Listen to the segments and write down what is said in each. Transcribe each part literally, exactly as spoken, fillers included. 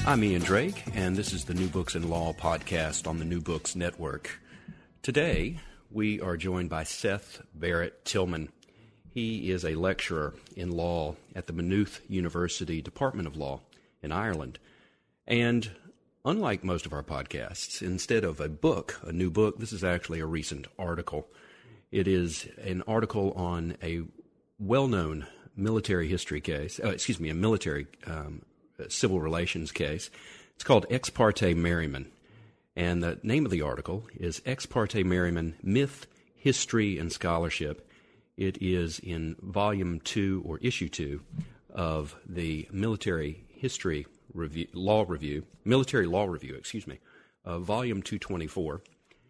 I'm Ian Drake, and this is the New Books in Law podcast on the New Books Network. Today, we are joined by Seth Barrett Tillman. He is a lecturer in law at the Maynooth University Department of Law in Ireland. And unlike most of our podcasts, instead of a book, a new book, this is actually a recent article. It is an article on a well-known military history case, uh, excuse me, a military um, civil relations case. It's called Ex parte Merryman. And the name of the article is Ex parte Merryman, Myth, History, and Scholarship. It is in volume two or issue two of the Military History Review, Law Review, Military Law Review, excuse me, uh, volume two twenty-four.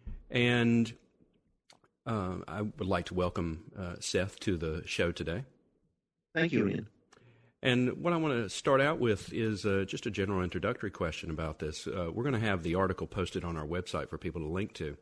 And uh, I would like to welcome uh, Seth to the show today. Thank you, Ian. And what I want to start out with is uh, just a general introductory question about this. Uh, we're going to have the article posted on our website for people to link to.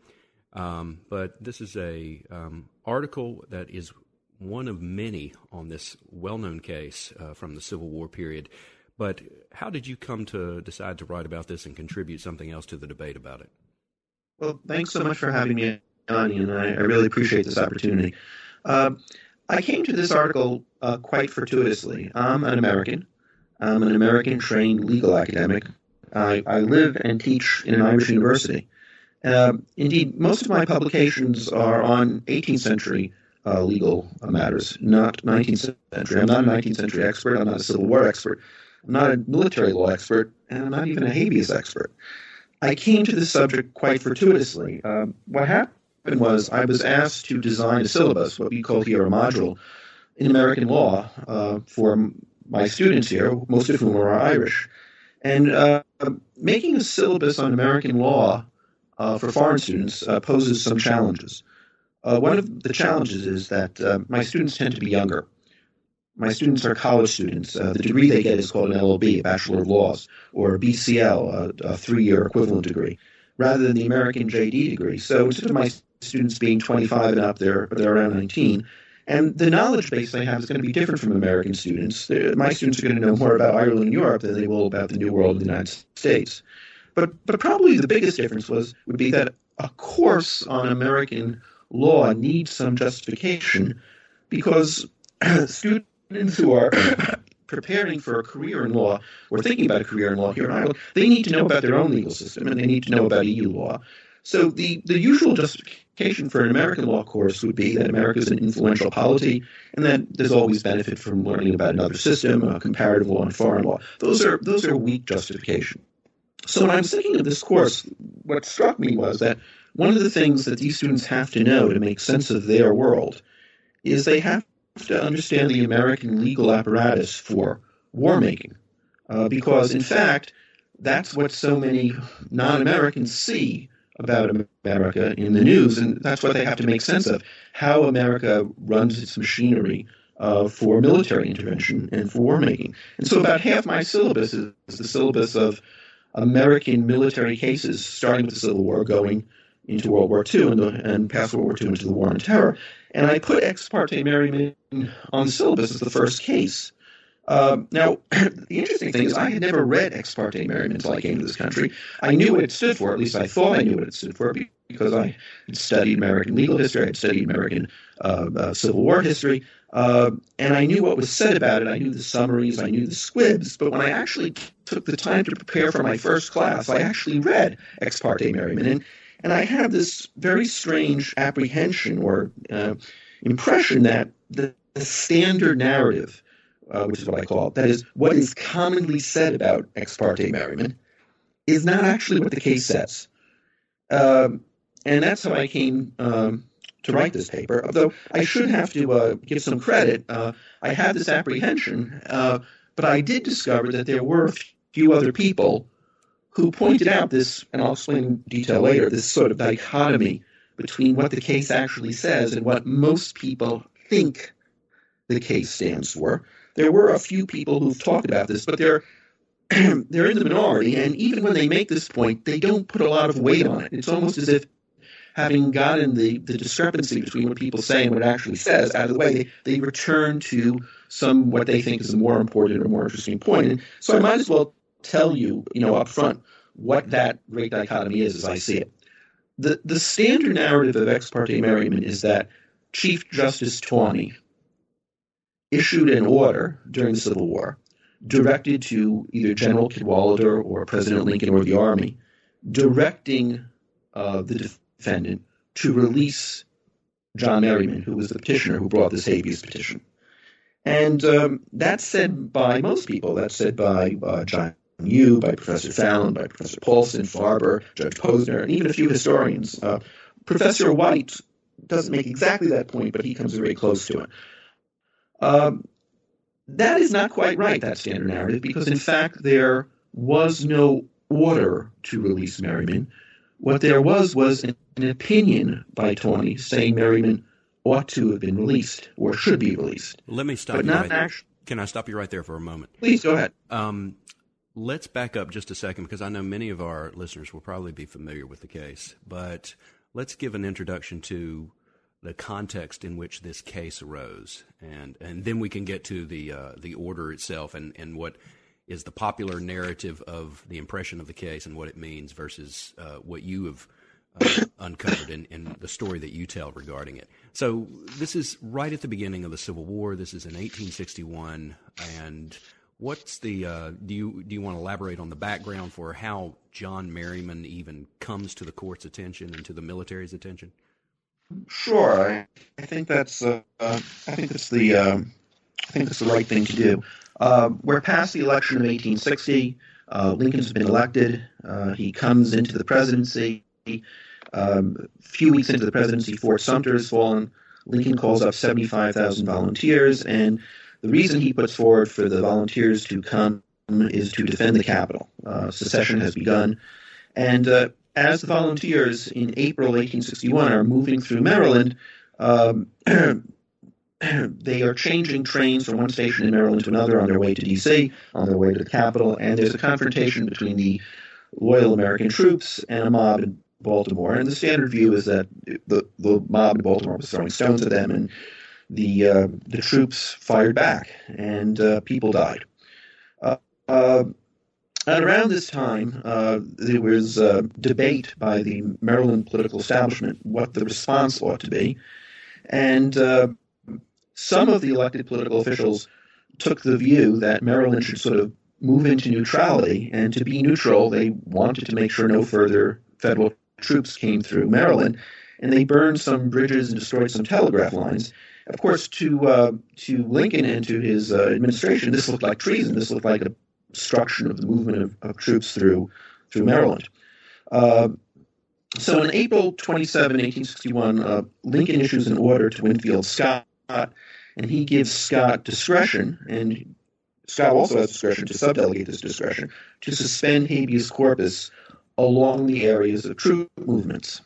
Um, but this is a um, article that is one of many on this well-known case uh, from the Civil War period. But how did you come to decide to write about this and contribute something else to the debate about it? Well, thanks so much for having me on, Ian. I, I really appreciate this opportunity. Uh, I came to this article uh, quite fortuitously. I'm an American. I'm an American-trained legal academic. I, I live and teach in an Irish university. Uh, indeed, most of my publications are on eighteenth century uh, legal uh, matters, not nineteenth century. I'm not a nineteenth century expert. I'm not a Civil War expert. I'm not a military law expert, and I'm not even a habeas expert. I came to this subject quite fortuitously. Uh, what happened was I was asked to design a syllabus, what we call here a module, in American law uh, for my students here, most of whom are Irish. And uh, making a syllabus on American law uh, for foreign students uh, poses some challenges. Uh, one of the challenges is that uh, my students tend to be younger. My students are college students. Uh, the degree they get is called an L L B, a Bachelor of Laws, or a B C L, a, a three-year equivalent degree, rather than the American J D degree. So instead of my students being twenty-five and up, they're, they're around nineteen. And the knowledge base they have is going to be different from American students. They're, my students are going to know more about Ireland and Europe than they will about the New World in the United States. But but probably the biggest difference was would be that a course on American law needs some justification because students who are preparing for a career in law or thinking about a career in law here in Ireland, they need to know about their own legal system and they need to know about E U law. So the, the usual justification for an American law course would be that America is an influential polity and that there's always benefit from learning about another system, uh, comparative law and foreign law. Those are those are weak justification. So when I was thinking of this course, what struck me was that one of the things that these students have to know to make sense of their world is they have to understand the American legal apparatus for war making. Uh, because, in fact, that's what so many non-Americans see about America in the news, and that's what they have to make sense of, how America runs its machinery uh, for military intervention and for war making. And so about half my syllabus is the syllabus of American military cases, starting with the Civil War, going into World War Two and, the, and past World War Two into the War on Terror. And I put Ex parte Merryman on the syllabus as the first case. Uh, now, the interesting thing is I had never read Ex parte Merryman until I came to this country. I knew what it stood for, at least I thought I knew what it stood for, because I had studied American legal history, I had studied American uh, uh, Civil War history, uh, and I knew what was said about it. I knew the summaries, I knew the squibs, but when I actually took the time to prepare for my first class, I actually read Ex parte Merryman, and, and I had this very strange apprehension or uh, impression that the, the standard narrative, Uh, which is what I call it, that is, what is commonly said about Ex parte Merryman, is not actually what the case says. Um, and that's how I came um, to write this paper, although I should have to uh, give some credit. Uh, I had this apprehension, uh, but I did discover that there were a few other people who pointed out this, and I'll explain in detail later, this sort of dichotomy between what the case actually says and what most people think the case stands for. There were a few people who've talked about this, but they're they're in the minority, and even when they make this point, they don't put a lot of weight on it. It's almost as if, having gotten the, the discrepancy between what people say and what it actually says out of the way, they, they return to some what they think is a more important or more interesting point. And so I might as well tell you, you know, up front what that great dichotomy is as I see it. The, the standard narrative of ex parte merriment is that Chief Justice Taney issued an order during the Civil War directed to either General Cadwalader or President Lincoln or the Army, directing uh, the defendant to release John Merryman, who was the petitioner who brought this habeas petition. And um, that's said by most people. That's said by uh, John Yoo, by Professor Fallon, by Professor Paulson, Farber, Judge Posner, and even a few historians. Uh, Professor White doesn't make exactly that point, but he comes very close to it. Um, that is not quite right, that standard narrative, because in fact there was no order to release Merryman. What there was was an, an opinion by Taney saying Merryman ought to have been released or should be released. Let me stop but you not right there. actually. Can I stop you right there for a moment? Please go ahead. Um, let's back up just a second, because I know many of our listeners will probably be familiar with the case, but let's give an introduction to the context in which this case arose, and and then we can get to the uh, the order itself and, and what is the popular narrative of the impression of the case and what it means versus uh, what you have uh, uncovered in, in the story that you tell regarding it. So this is right at the beginning of the Civil War. This is in eighteen sixty-one, and what's the uh, do you do you want to elaborate on the background for how John Merryman even comes to the court's attention and to the military's attention? Sure, I, I think that's uh, uh, I think that's the um, I think that's the right thing to do. Uh, we're past the election of eighteen sixty. Uh, Lincoln's been elected. Uh, he comes into the presidency. Um, a few weeks into the presidency, Fort Sumter has fallen. Lincoln calls up seventy-five thousand volunteers, and the reason he puts forward for the volunteers to come is to defend the Capitol. Uh, secession has begun, and uh, as the volunteers in April eighteen sixty-one are moving through Maryland, um, they are changing trains from one station in Maryland to another on their way to D C, on their way to the Capitol, and there's a confrontation between the loyal American troops and a mob in Baltimore. And the standard view is that the, the mob in Baltimore was throwing stones at them, and the uh, the troops fired back, and uh, people died. Uh, uh, and around this time, uh, there was uh, debate by the Maryland political establishment what the response ought to be, and uh, some of the elected political officials took the view that Maryland should sort of move into neutrality, and to be neutral, they wanted to make sure no further federal troops came through Maryland, and they burned some bridges and destroyed some telegraph lines. Of course, to uh, to Lincoln and to his uh, administration, this looked like treason. This looked like a obstruction of the movement of, of troops through through Maryland. Uh, so on April twenty-seventh, eighteen sixty-one, uh, Lincoln issues an order to Winfield Scott, and he gives Scott discretion, and Scott also has discretion to subdelegate this discretion, to suspend habeas corpus along the areas of troop movements.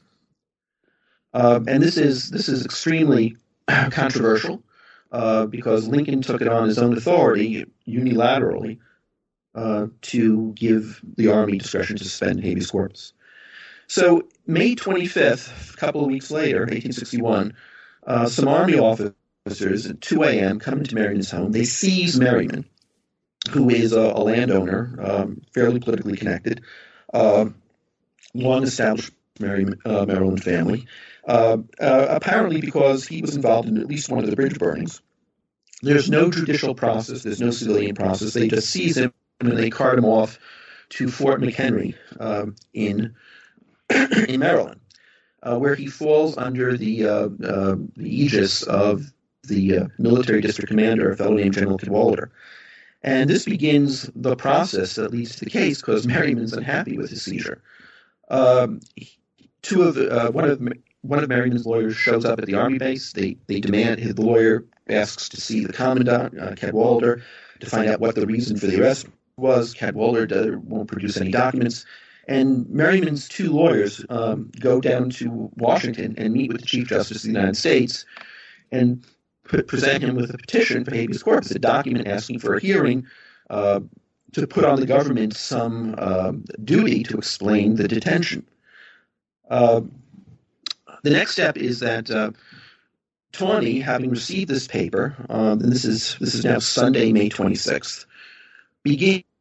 Uh, and this is this is extremely controversial uh, because Lincoln took it on his own authority unilaterally uh, to give the Army discretion to suspend habeas corpus. So May twenty-fifth, a couple of weeks later, eighteen sixty-one, uh, some Army officers at two a.m. come into Merryman's home. They seize Merryman, who is a, a landowner, um, fairly politically connected, uh, long-established Merry, uh, Maryland family, uh, uh, apparently because he was involved in at least one of the bridge burnings. There's no judicial process. There's no civilian process. They just seize him and they cart him off to Fort McHenry um, in in Maryland, uh, where he falls under the, uh, uh, the aegis of the uh, military district commander, a fellow named General Cadwalader. And this begins the process that leads to the case because Merryman's unhappy with his seizure. Um, two of the, uh, one of one of Merryman's lawyers shows up at the Army base. They they demand the lawyer asks to see the commandant, uh, Cadwalader, to find out what the reason for the arrest was. Cadwalader won't produce any documents, and Merryman's two lawyers um, go down to Washington and meet with the Chief Justice of the United States and present him with a petition for habeas corpus, a document asking for a hearing uh, to put on the government some uh, duty to explain the detention. Uh, the next step is that uh, Taney, having received this paper, um, and this is this is now Sunday, May twenty-sixth, begins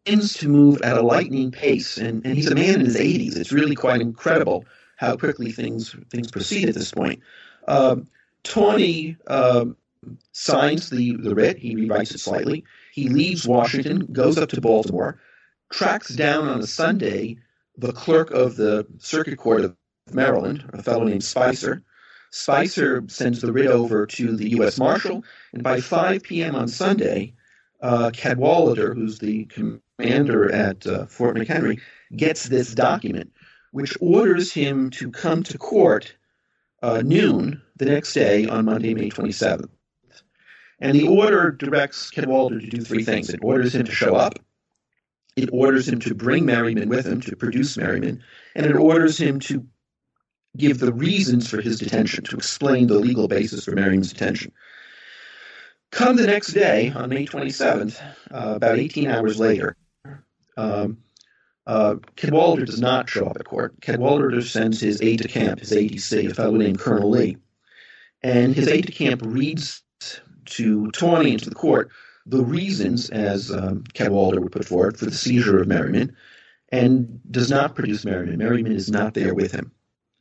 begins to move at a lightning pace, and, and he's a man in his eighties. It's really quite incredible how quickly things things proceed at this point. Uh, Tawney uh, signs the, the writ. He rewrites it slightly. He leaves Washington, goes up to Baltimore, tracks down on a Sunday the clerk of the Circuit Court of Maryland, a fellow named Spicer. Spicer sends the writ over to the U S Marshal, and by five p.m. on Sunday, uh, Cadwalader, who's the commander at uh, Fort McHenry, gets this document, which orders him to come to court uh, noon the next day on Monday, May twenty-seventh. And the order directs Cadwalader to do three things. It orders him to show up, it orders him to bring Merryman with him, to produce Merryman, and it orders him to give the reasons for his detention, to explain the legal basis for Merryman's detention. Come the next day, on May twenty-seventh, uh, about eighteen hours later, um, uh, Cadwalader does not show up at court. Cadwalader sends his aide-de-camp, his A D C, a fellow named Colonel Lee, and his aide-de-camp reads to Tawney and to the court the reasons, as um, Cadwalader would put forward, for the seizure of Merryman, and does not produce Merryman. Merryman is not there with him.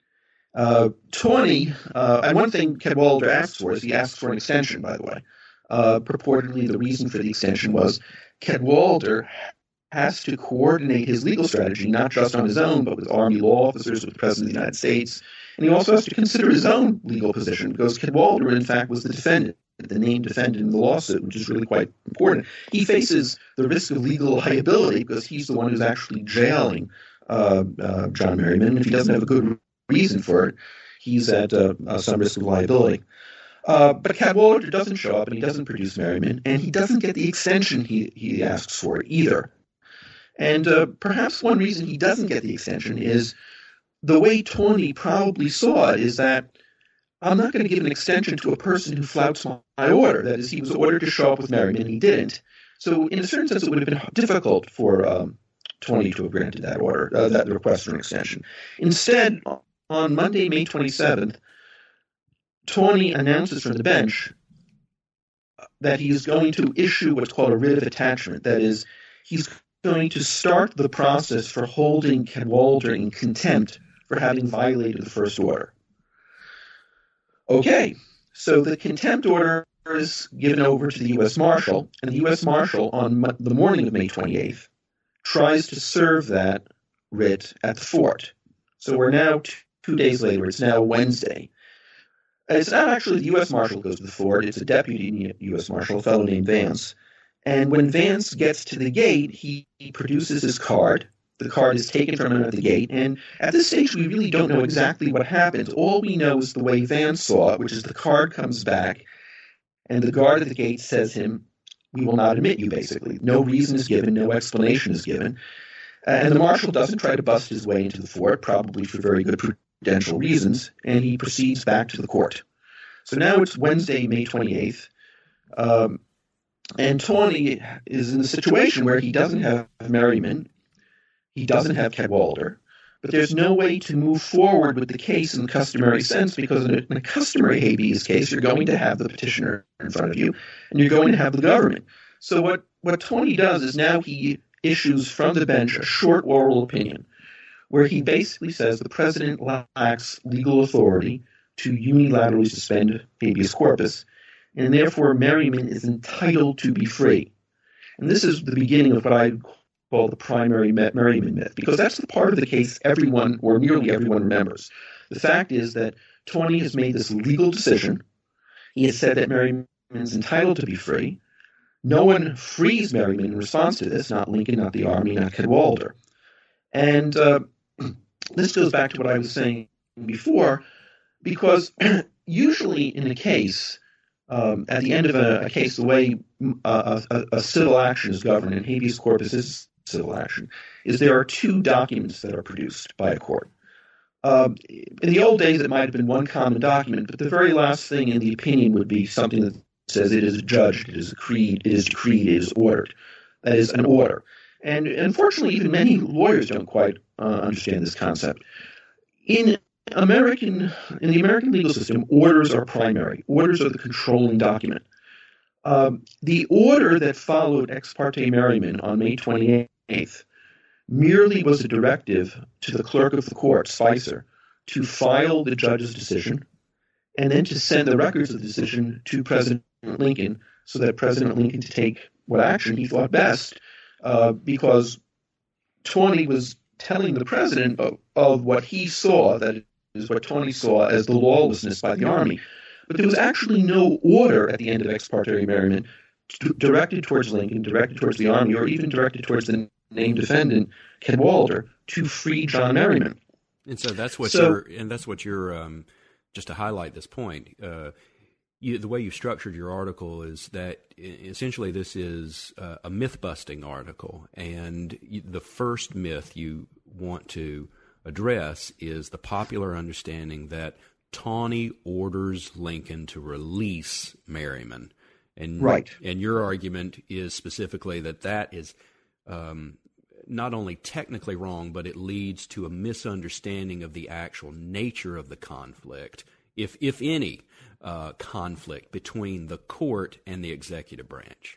Uh, Tawney, uh, and one thing Cadwalader asks for is he asks for an extension, by the way. Uh, purportedly, the reason for the extension was Cadwalader has to coordinate his legal strategy, not just on his own, but with Army law officers, with the President of the United States. And he also has to consider his own legal position, because Cadwalader, in fact, was the defendant, the named defendant in the lawsuit, which is really quite important. He faces the risk of legal liability because he's the one who's actually jailing uh, uh, John Merryman. And if he doesn't have a good reason for it, he's at uh, uh, some risk of liability. Uh, but Cadwalader doesn't show up, and he doesn't produce Merryman, and he doesn't get the extension he, he asks for either. And uh, perhaps one reason he doesn't get the extension is the way Tawney probably saw it is that I'm not going to give an extension to a person who flouts my order. That is, he was ordered to show up with Merryman, and he didn't. So in a certain sense, it would have been difficult for um, Tawney to have granted that order, uh, that request for an extension. Instead, on Monday, May twenty-seventh, Tawney announces from the bench that he is going to issue what's called a writ of attachment. That is, he's going to start the process for holding Cadwalader in contempt for having violated the first order. Okay, so the contempt order is given over to the U S Marshal, and the U S Marshal, on mo- the morning of May twenty-eighth, tries to serve that writ at the fort. So we're now t- two days later. It's now Wednesday. It's not actually the U S Marshal who goes to the fort. It's a deputy U S Marshal, a fellow named Vance. And when Vance gets to the gate, he, he produces his card. The card is taken from him at the gate. And at this stage, we really don't know exactly what happens. All we know is the way Vance saw it, which is the card comes back, and the guard at the gate says to him, "We will not admit you," basically. No reason is given, no explanation is given. And the marshal doesn't try to bust his way into the fort, probably for very good prudential reasons, and he proceeds back to the court. So now it's Wednesday, May twenty-eighth, um, and Tawney is in the situation where he doesn't have Merryman, he doesn't have Cadwalader, but there's no way to move forward with the case in the customary sense, because in a, in a customary habeas case, you're going to have the petitioner in front of you, and you're going to have the government. So what, what Tawney does is now he issues from the bench a short oral opinion where he basically says the president lacks legal authority to unilaterally suspend habeas corpus, and therefore Merryman is entitled to be free. And this is the beginning of what I call the primary Merryman myth, because that's the part of the case everyone, or nearly everyone, remembers. The fact is that Tawney has made this legal decision. He has said that Merryman is entitled to be free. No one frees Merryman in response to this, not Lincoln, not the Army, not Cadwalader. And uh, this goes back to what I was saying before, because usually in a case, um, at the end of a, a case, the way uh, a, a civil action is governed, and habeas corpus is civil action, is there are two documents that are produced by a court. Um, in the old days, it might have been one common document, but the very last thing in the opinion would be something that says it is judged, it is decreed, it is decreed, it is ordered. That is an order. And unfortunately, even many lawyers don't quite uh, understand this concept. In American, in the American legal system, orders are primary. Orders are the controlling document. Um, the order that followed Ex parte Merryman on May twenty-eighth twenty-eighth merely was a directive to the clerk of the court, Spicer, to file the judge's decision and then to send the records of the decision to President Lincoln so that President Lincoln to take what action he thought best, uh, because Tawney was telling the president of, of what he saw, that is what Tawney saw as the lawlessness by the Army. But there was actually no order at the end of Ex parte Merryman directed towards Lincoln, directed towards the Army, or even directed towards the named defendant, Cadwalader, to free John Merryman. And so that's what so, you're, and that's what you're, um, just to highlight this point, uh, you, the way you structured your article is that essentially this is uh, a myth-busting article, and you, the first myth you want to address is the popular understanding that Tawney orders Lincoln to release Merryman. And, right. And your argument is specifically that that is um, not only technically wrong, but it leads to a misunderstanding of the actual nature of the conflict, if if any uh, conflict between the court and the executive branch.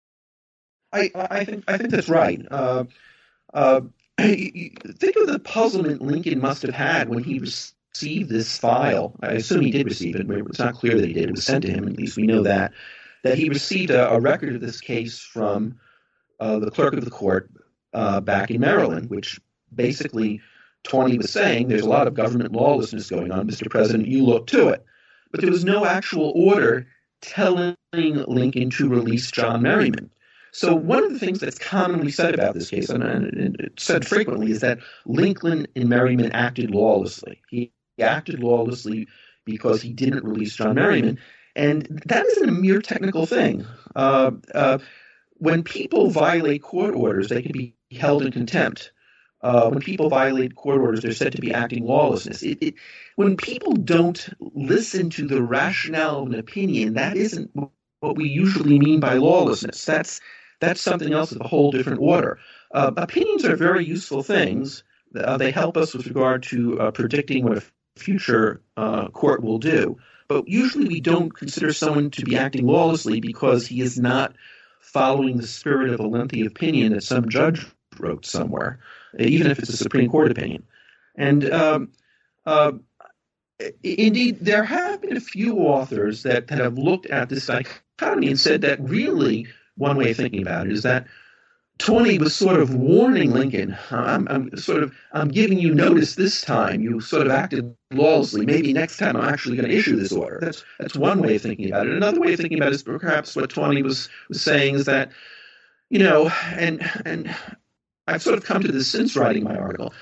I, I think I think that's right. Uh, uh, think of the puzzlement Lincoln must have had when he received this file. I assume he did receive it. It's not clear that he did. It was sent to him. At least we know that. That he received a, a record of this case from uh, the clerk of the court uh, back in Maryland, which basically Tawney was saying there's a lot of government lawlessness going on, Mister President, you look to it. But there was no actual order telling Lincoln to release John Merryman. So one of the things that's commonly said about this case, and it's said frequently, is that Lincoln and Merryman acted lawlessly. He acted lawlessly because he didn't release John Merryman. And that isn't a mere technical thing. Uh, uh, when people violate court orders, they can be held in contempt. Uh, when people violate court orders, they're said to be acting lawlessness. It, it, when people don't listen to the rationale of an opinion, that isn't what we usually mean by lawlessness. That's that's something else of a whole different order. Uh, opinions are very useful things. Uh, they help us with regard to uh, predicting what a future uh, court will do. But usually we don't consider someone to be acting lawlessly because he is not following the spirit of a lengthy opinion that some judge wrote somewhere, even if it's a Supreme Court opinion. And um, uh, indeed, there have been a few authors that, that have looked at this dichotomy and said that really one way of thinking about it is that Tawney was sort of warning Lincoln, I'm, I'm sort of, I'm giving you notice this time. You sort of acted lawlessly. Maybe next time I'm actually going to issue this order. That's that's one way of thinking about it. Another way of thinking about it is perhaps what Tawney was, was saying is that, you know, and and I've sort of come to this since writing my article.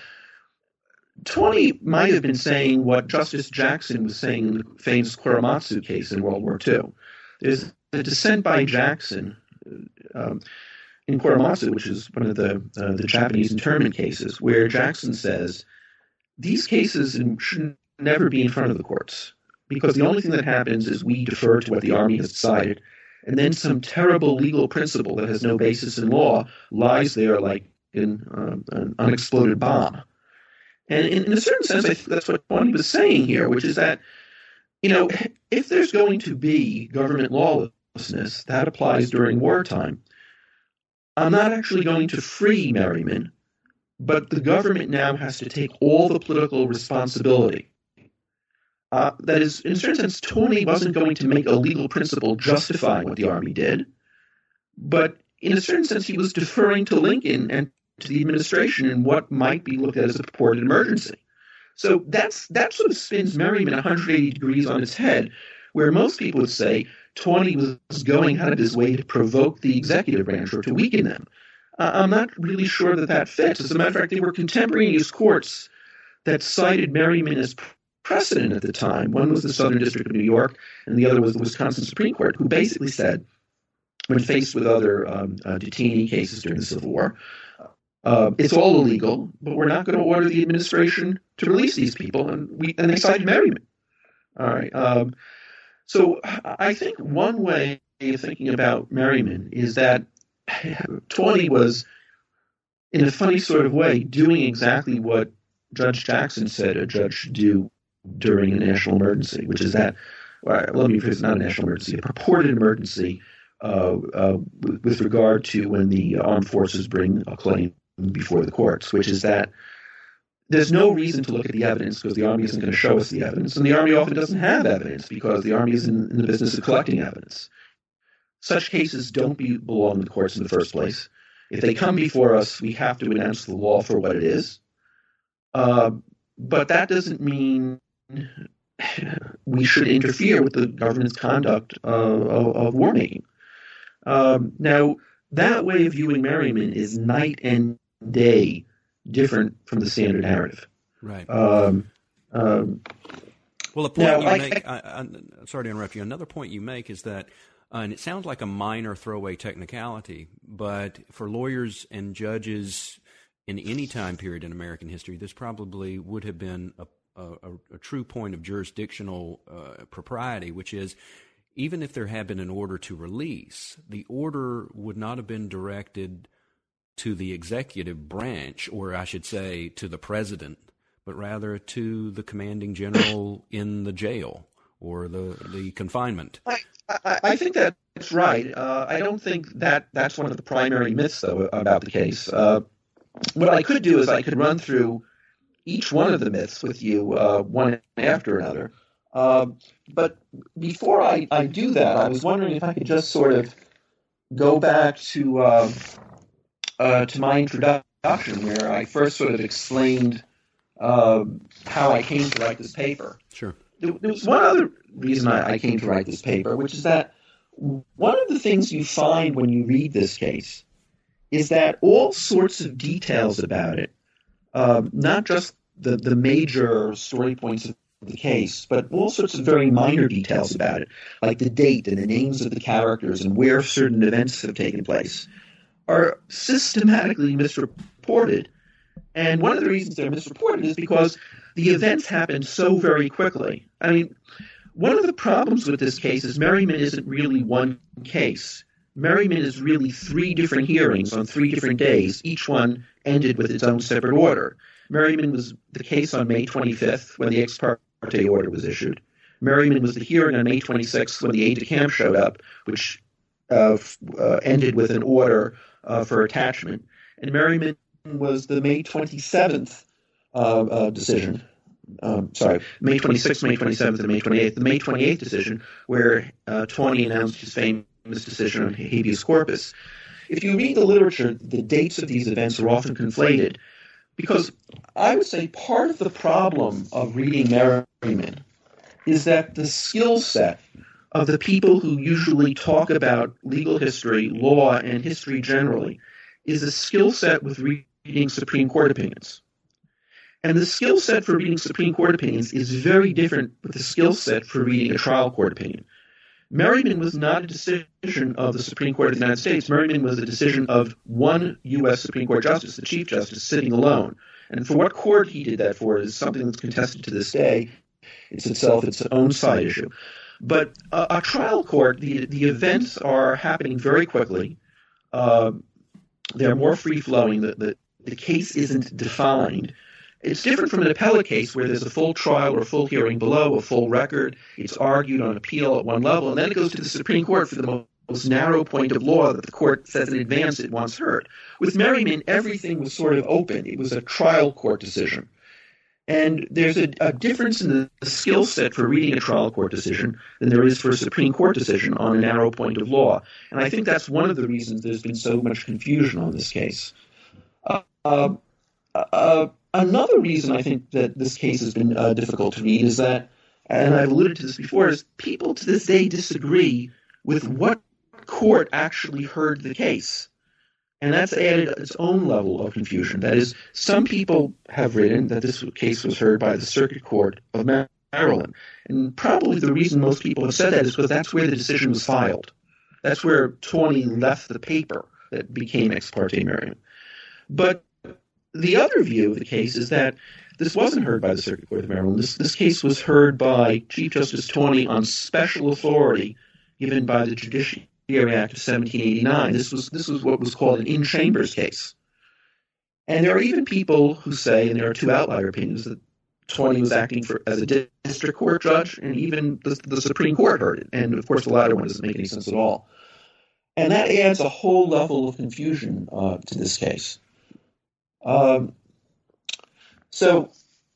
Tawney might have been saying what Justice Jackson was saying in the famous Korematsu case in World War Two. There's a dissent by Jackson um, in Korematsu, which is one of the uh, the Japanese internment cases, where Jackson says these cases should never be in front of the courts because the only thing that happens is we defer to what the Army has decided, and then some terrible legal principle that has no basis in law lies there like in, uh, an unexploded bomb. And in, in a certain sense, I think that's what Tawney was saying here, which is that, you know, if there's going to be government lawlessness, that applies during wartime. I'm not actually going to free Merryman, but the government now has to take all the political responsibility. Uh, that is, in a certain sense, Tawney wasn't going to make a legal principle justifying what the Army did, but in a certain sense, he was deferring to Lincoln and to the administration in what might be looked at as a purported emergency. So that's that sort of spins Merryman one hundred eighty degrees on its head, where most people would say Tawney was going out of his way to provoke the executive branch or to weaken them. Uh, I'm not really sure that that fits. As a matter of fact, there were contemporaneous courts that cited Merryman as precedent at the time. One was the Southern District of New York, and the other was the Wisconsin Supreme Court, who basically said, when faced with other um, uh, detainee cases during the Civil War, uh, it's all illegal, but we're not going to order the administration to release these people, and we and they cited Merryman. All right. Um, so I think one way of thinking about Merryman is that Tawney was, in a funny sort of way, doing exactly what Judge Jackson said a judge should do during a national emergency, which is that, well, let me phrase it, not a national emergency, a purported emergency uh, uh, with, with regard to when the armed forces bring a claim before the courts, which is that there's no reason to look at the evidence because the Army isn't going to show us the evidence, and the Army often doesn't have evidence because the Army is in, in the business of collecting evidence. Such cases don't be, belong in the courts in the first place. If they come before us, we have to announce the law for what it is. Uh, but that doesn't mean we should interfere with the government's conduct uh, of, of war making. Um, now, that way of viewing Merryman is night and day different from the standard narrative. Right. Um, um, well, a point now, you I, make, I, I, I'm sorry to interrupt you, another point you make is that, uh, and it sounds like a minor throwaway technicality, but for lawyers and judges in any time period in American history, this probably would have been a, a, a true point of jurisdictional uh, propriety, which is, even if there had been an order to release, the order would not have been directed to the executive branch, or I should say to the president, but rather to the commanding general in the jail or the, the confinement. I, I, I think that's right. Uh, I don't think that that's one of the primary myths, though, about the case. Uh, what I could do is I could run through each one of the myths with you, uh, one after another. Uh, but before I, I do that, I was wondering if I could just sort of go back to uh, uh, to my introduction, where I first sort of explained uh, how I came to write this paper. Sure. There, there was one other reason I, I came to write this paper, which is that one of the things you find when you read this case is that all sorts of details about it, uh, not just the, the major story points of the case, but all sorts of very minor details about it, like the date and the names of the characters and where certain events have taken place, are systematically misreported. And one of the reasons they're misreported is because the events happened so very quickly. I mean, one of the problems with this case is Merryman isn't really one case. Merryman is really three different hearings on three different days. Each one ended with its own separate order. Merryman was the case on May twenty-fifth when the ex parte order was issued. Merryman was the hearing on May twenty-sixth when the aide-de-camp showed up, which uh, f- uh, ended with an order uh, for attachment. And Merryman was the May twenty-seventh uh, uh, decision. Um, sorry, May twenty-sixth, May twenty-seventh, and May twenty-eighth. The May twenty-eighth decision where uh, Tawney announced his famous decision on habeas corpus. If you read the literature, the dates of these events are often conflated, because I would say part of the problem of reading Merryman is that the skill set of the people who usually talk about legal history, law, and history generally is a skill set with reading Supreme Court opinions. And the skill set for reading Supreme Court opinions is very different with the skill set for reading a trial court opinion. Merryman was not a decision of the Supreme Court of the United States. Merryman was a decision of one U S Supreme Court justice, the Chief Justice, sitting alone. And for what court he did that for is something that's contested to this day. It's itself its own side issue. But uh, a trial court, the, the events are happening very quickly. Uh, they're more free-flowing. The, the, the case isn't defined. It's different from an appellate case where there's a full trial or full hearing below, a full record. It's argued on appeal at one level, and then it goes to the Supreme Court for the most narrow point of law that the court says in advance it wants heard. With Merryman, everything was sort of open. It was a trial court decision. And there's a, a difference in the skill set for reading a trial court decision than there is for a Supreme Court decision on a narrow point of law. And I think that's one of the reasons there's been so much confusion on this case. Uh, uh, uh, Another reason I think that this case has been uh, difficult to read is that, and I've alluded to this before, is people to this day disagree with what court actually heard the case. And that's added its own level of confusion. That is, some people have written that this case was heard by the Circuit Court of Maryland. And probably the reason most people have said that is because that's where the decision was filed. That's where Tawney left the paper that became Ex parte Merryman. But the other view of the case is that this wasn't heard by the Circuit Court of Maryland. This, this case was heard by Chief Justice Tawney on special authority given by the Judiciary Act of seventeen eighty-nine. This was this was what was called an in-chambers case. And there are even people who say, and there are two outlier opinions, that Tawney was acting for as a district court judge, and even the, the Supreme Court heard it. And, of course, the latter one doesn't make any sense at all. And that adds a whole level of confusion uh, to this case. Um, so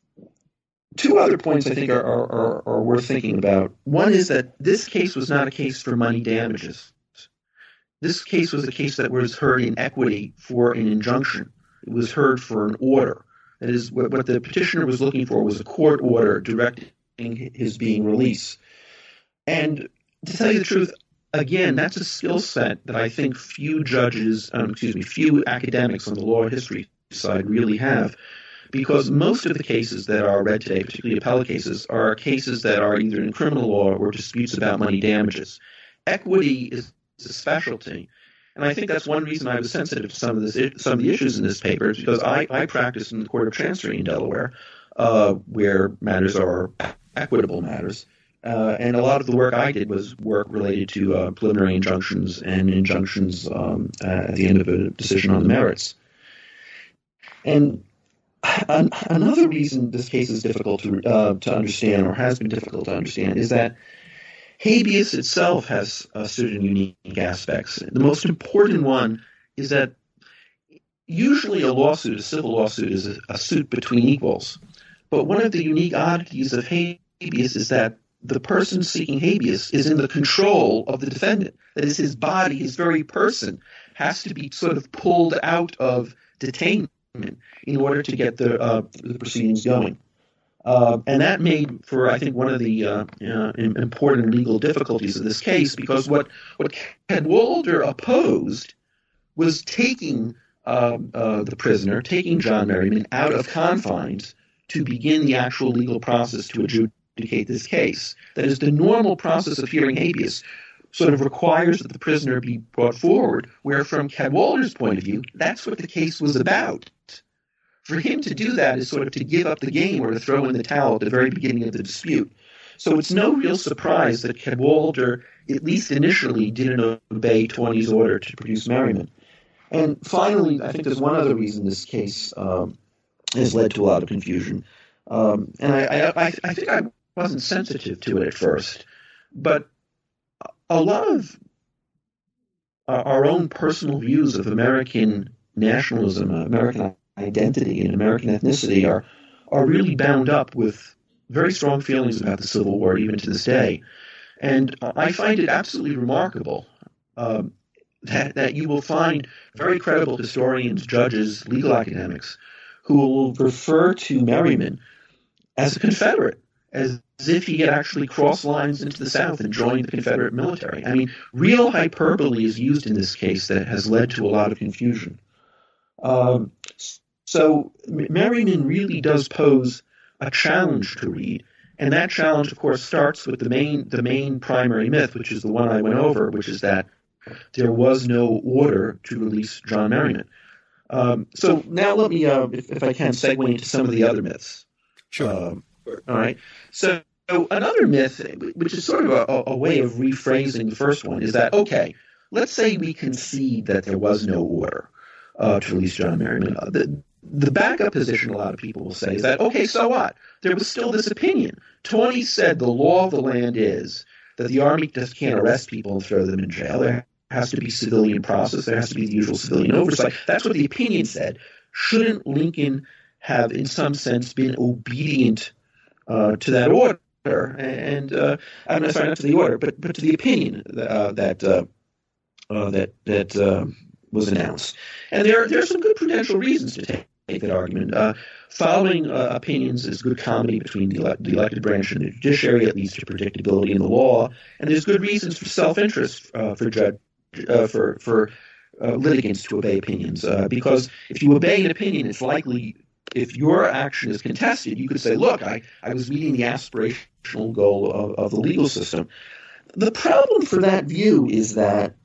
two other points I think are, are, are, are worth thinking about. One is that this case was not a case for money damages. This case was a case that was heard in equity for an injunction. It was heard for an order. That is, what, what the petitioner was looking for was a court order directing his being released. And to tell you the truth, again, that's a skill set that I think few judges, um, excuse me, few academics on the law history side really have, because most of the cases that are read today, particularly appellate cases, are cases that are either in criminal law or disputes about money damages. Equity is a specialty, and I think that's one reason I was sensitive to some of this, some of the issues in this paper, is because I, I practice in the Court of Chancery in Delaware, uh, where matters are equitable matters. Uh, and a lot of the work I did was work related to uh, preliminary injunctions and injunctions um, uh, at the end of a decision on the merits. And an- another reason this case is difficult to uh, to understand, or has been difficult to understand, is that habeas itself has uh, certain unique aspects. The most important one is that usually a lawsuit, a civil lawsuit, is a, a suit between equals. But one of the unique oddities of habeas is that the person seeking habeas is in the control of the defendant. That is, his body, his very person, has to be sort of pulled out of detainment in order to get the, uh, the proceedings going. Uh, and that made for, I think, one of the uh, uh, important legal difficulties of this case, because what, what Cadwalder opposed was taking uh, uh, the prisoner, taking John Merryman, out of confines to begin the actual legal process to adjudicate this case. That is, the normal process of hearing habeas sort of requires that the prisoner be brought forward, where from Cadwalder's point of view, that's what the case was about. For him to do that is sort of to give up the game or to throw in the towel at the very beginning of the dispute. So it's no real surprise that Cadwalder, at least initially, didn't obey Tawney's order to produce Merryman. And finally, I think there's one other reason this case um, has led to a lot of confusion. Um, and I, I, I think I wasn't sensitive to it at first, but a lot of our own personal views of American nationalism, American identity, and American ethnicity are are really bound up with very strong feelings about the Civil War, even to this day. And I find it absolutely remarkable um, that, that you will find very credible historians, judges, legal academics who will refer to Merryman as a Confederate, as if he had actually crossed lines into the South and joined the Confederate military. I mean, real hyperbole is used in this case that has led to a lot of confusion. Um, so Merryman really does pose a challenge to read, and that challenge, of course, starts with the main the main primary myth, which is the one I went over, which is that there was no order to release John Merryman. Um, so now let me, uh, if, if I can, segue into some of the other myths. Sure. Um, all right. So, so another myth, which is sort of a, a way of rephrasing the first one, is that, okay, let's say we concede that there was no order uh, to release John Merryman. Uh, the, the backup position a lot of people will say is that, okay, so what? There was still this opinion. Tawney said the law of the land is that the Army just can't arrest people and throw them in jail. There has to be civilian process. There has to be the usual civilian oversight. That's what the opinion said. Shouldn't Lincoln have, in some sense, been obedient uh, to that order? And uh, I'm not sorry, not to the order, but but to the opinion uh, that uh, uh, that that uh, was announced. And there there are some good prudential reasons to take, take that argument. Uh, following uh, opinions is good comedy between the, ele- the elected branch and the judiciary. It leads to predictability in the law, and there's good reasons for self-interest uh, for judge uh, for for uh, litigants to obey opinions. Uh, because if you obey an opinion, it's likely, if your action is contested, you could say, look, I, I was meeting the aspirational goal of, of the legal system. The problem for that view is that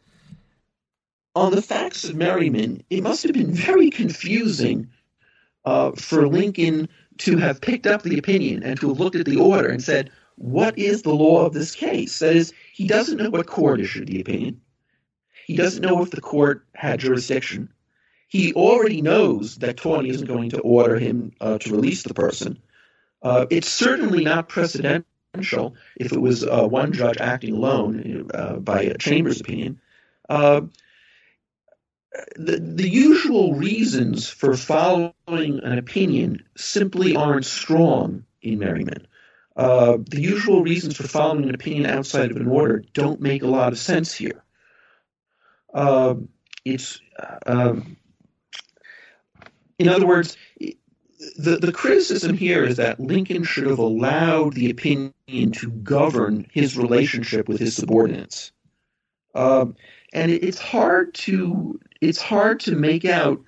on the facts of Merryman, it must have been very confusing uh, for Lincoln to have picked up the opinion and to have looked at the order and said, what is the law of this case? That is, he doesn't know what court issued the opinion. He doesn't know if the court had jurisdiction. He already knows that Tawney isn't going to order him uh, to release the person. Uh, it's certainly not precedential if it was uh, one judge acting alone uh, by a Chambers opinion. Uh, the, the usual reasons for following an opinion simply aren't strong in Merriman. Uh, the usual reasons for following an opinion outside of an order don't make a lot of sense here. Uh, it's, um, in other words, the, the criticism here is that Lincoln should have allowed the opinion to govern his relationship with his subordinates. Um, and it, it's hard to it's hard to make out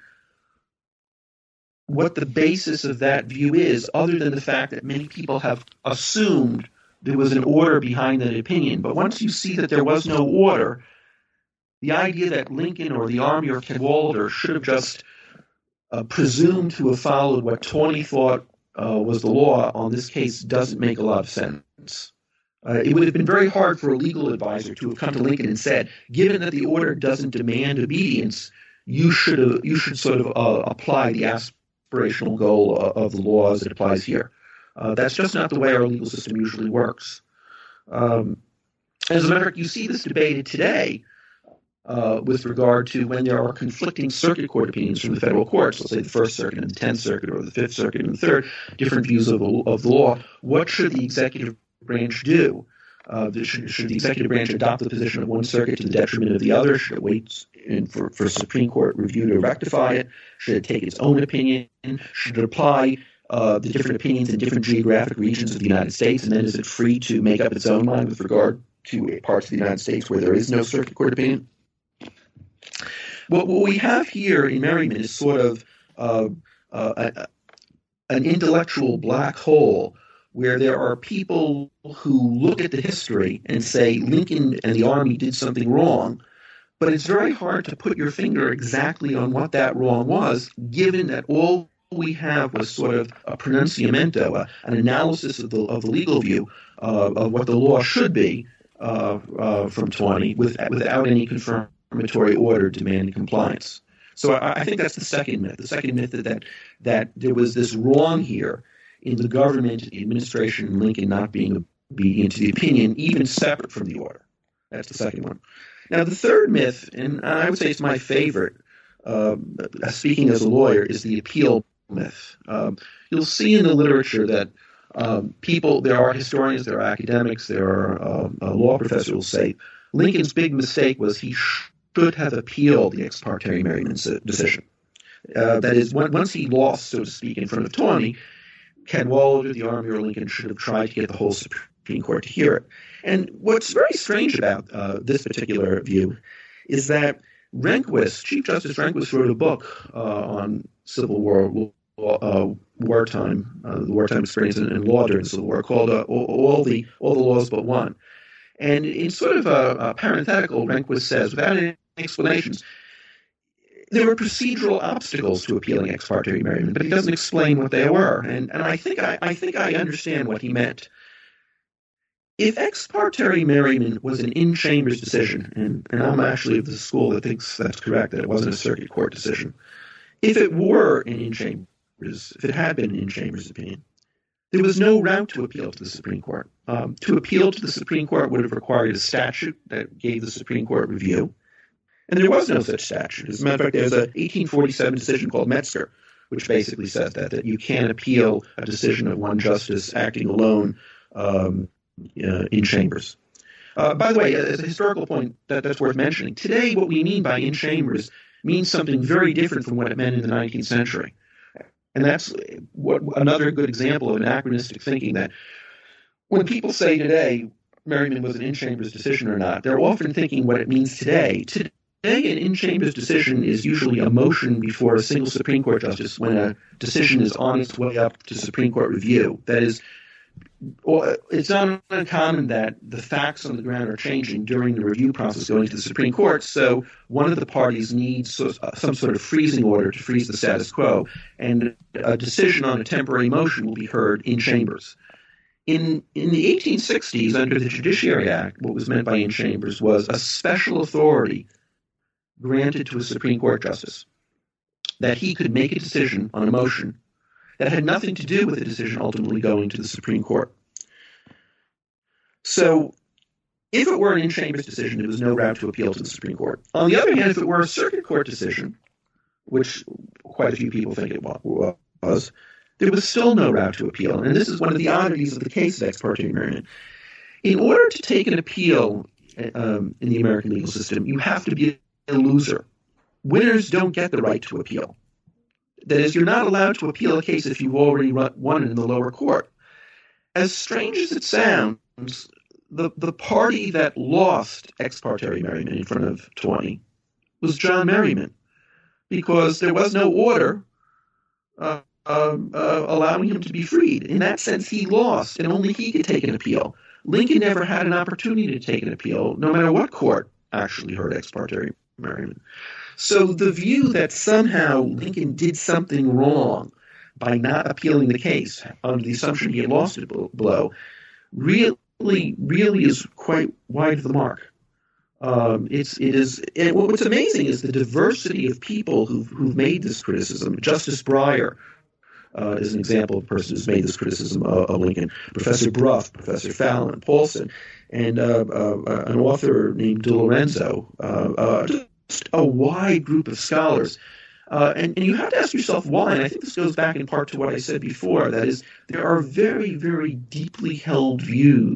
what the basis of that view is, other than the fact that many people have assumed there was an order behind that opinion. But once you see that there was no order, the idea that Lincoln or the Army or Cadwalader should have just uh, presumed to have followed what Tawney thought uh, was the law on this case doesn't make a lot of sense. Uh, it would have been very hard for a legal advisor to have come to Lincoln and said, given that the order doesn't demand obedience, you should have, you should sort of uh, apply the aspirational goal of the law as it applies here. Uh, that's just not the way our legal system usually works. Um, as a matter of fact, you see this debated today uh, with regard to when there are conflicting circuit court opinions from the federal courts, let's say the First Circuit and the Tenth Circuit or the Fifth Circuit and the Third, different views of, of the law. What should the executive branch do? Uh, should, should the executive branch adopt the position of one circuit to the detriment of the other? Should it wait in, for, for Supreme Court review to rectify it? Should it take its own opinion? Should it apply uh, the different opinions in different geographic regions of the United States? And then is it free to make up its own mind with regard to parts of the United States where there is no circuit court opinion? What, what we have here in Merriman is sort of uh, uh, a, an intellectual black hole where there are people who look at the history and say Lincoln and the Army did something wrong, but it's very hard to put your finger exactly on what that wrong was, given that all we have was sort of a pronunciamento, a, an analysis of the, of the legal view uh, of what the law should be uh, uh, from Tawney, with, without any confirmatory order demanding compliance. So I, I think that's the second myth. The second myth is that, that there was this wrong here in the government, the administration, and Lincoln not being obedient to the opinion, even separate from the order. That's the second one. Now, the third myth, and I would say it's my favorite, uh, speaking as a lawyer, is the appeal myth. Um, you'll see in the literature that um, people, there are historians, there are academics, there are uh, uh, law professors who will say Lincoln's big mistake was he should have appealed the ex parte Merriman decision. Uh, that is, when, once he lost, so to speak, in front of Tawney, Cadwalader, the Army, or Lincoln should have tried to get the whole Supreme Court to hear it. And what's very strange about uh, this particular view is that Rehnquist, Chief Justice Rehnquist, wrote a book uh, on Civil War, uh, wartime, uh, the wartime experience and, and law during the Civil War, called uh, all, all the all the laws but one. And in sort of a, a parenthetical, Rehnquist says, without any explanations, there were procedural obstacles to appealing ex parte Merriman, but he doesn't explain what they were. And, and I think I, I think I understand what he meant. If ex parte Merriman was an in-chambers decision, and, and I'm actually of the school that thinks that's correct, that it wasn't a circuit court decision. If it were an in-chambers, if it had been an in-chambers opinion, there was no route to appeal to the Supreme Court. Um, to appeal to the Supreme Court would have required a statute that gave the Supreme Court review. And there was no such statute. As a matter of fact, there's an eighteen forty-seven decision called Metzger, which basically says that, that you can't appeal a decision of one justice acting alone um, uh, in chambers. Uh, by the way, as a historical point, that, that's worth mentioning. Today, what we mean by in chambers means something very different from what it meant in the nineteenth century. And that's what another good example of anachronistic thinking, that when people say today Merriman was an in-chambers decision or not, they're often thinking what it means today. Today, an in-chambers decision is usually a motion before a single Supreme Court justice when a decision is on its way up to Supreme Court review. That is, it's not uncommon that the facts on the ground are changing during the review process going to the Supreme Court, so one of the parties needs some sort of freezing order to freeze the status quo, and a decision on a temporary motion will be heard in chambers. In, in the eighteen sixties, under the Judiciary Act, what was meant by in chambers was a special authority granted to a Supreme Court justice that he could make a decision on a motion that had nothing to do with the decision ultimately going to the Supreme Court. So if it were an in-chambers decision, there was no route to appeal to the Supreme Court. On the other hand, if it were a circuit court decision, which quite a few people think it was, there was still no route to appeal. And this is one of the oddities of the case of Ex parte Merriman. In order to take an appeal um, in the American legal system, you have to be a loser. Winners don't get the right to appeal. That is, you're not allowed to appeal a case if you've already won in the lower court. As strange as it sounds, the, the party that lost Ex parte Merriman in front of Tawney was John Merriman, because there was no order uh, uh, uh, allowing him to be freed. In that sense, he lost, and only he could take an appeal. Lincoln never had an opportunity to take an appeal, no matter what court actually heard Ex parte Merriman. So the view that somehow Lincoln did something wrong by not appealing the case under the assumption he had lost it below really, really is quite wide of the mark. Um, it's it is. And what's amazing is the diversity of people who've who've made this criticism. Justice Breyer uh, is an example of a person who's made this criticism of, of Lincoln. Professor Bruff, Professor Fallon, Paulson, and uh, uh, an author named DeLorenzo. Uh, uh, just a wide group of scholars. Uh, and, and you have to ask yourself why, and I think this goes back in part to what I said before, that is, there are very, very deeply held views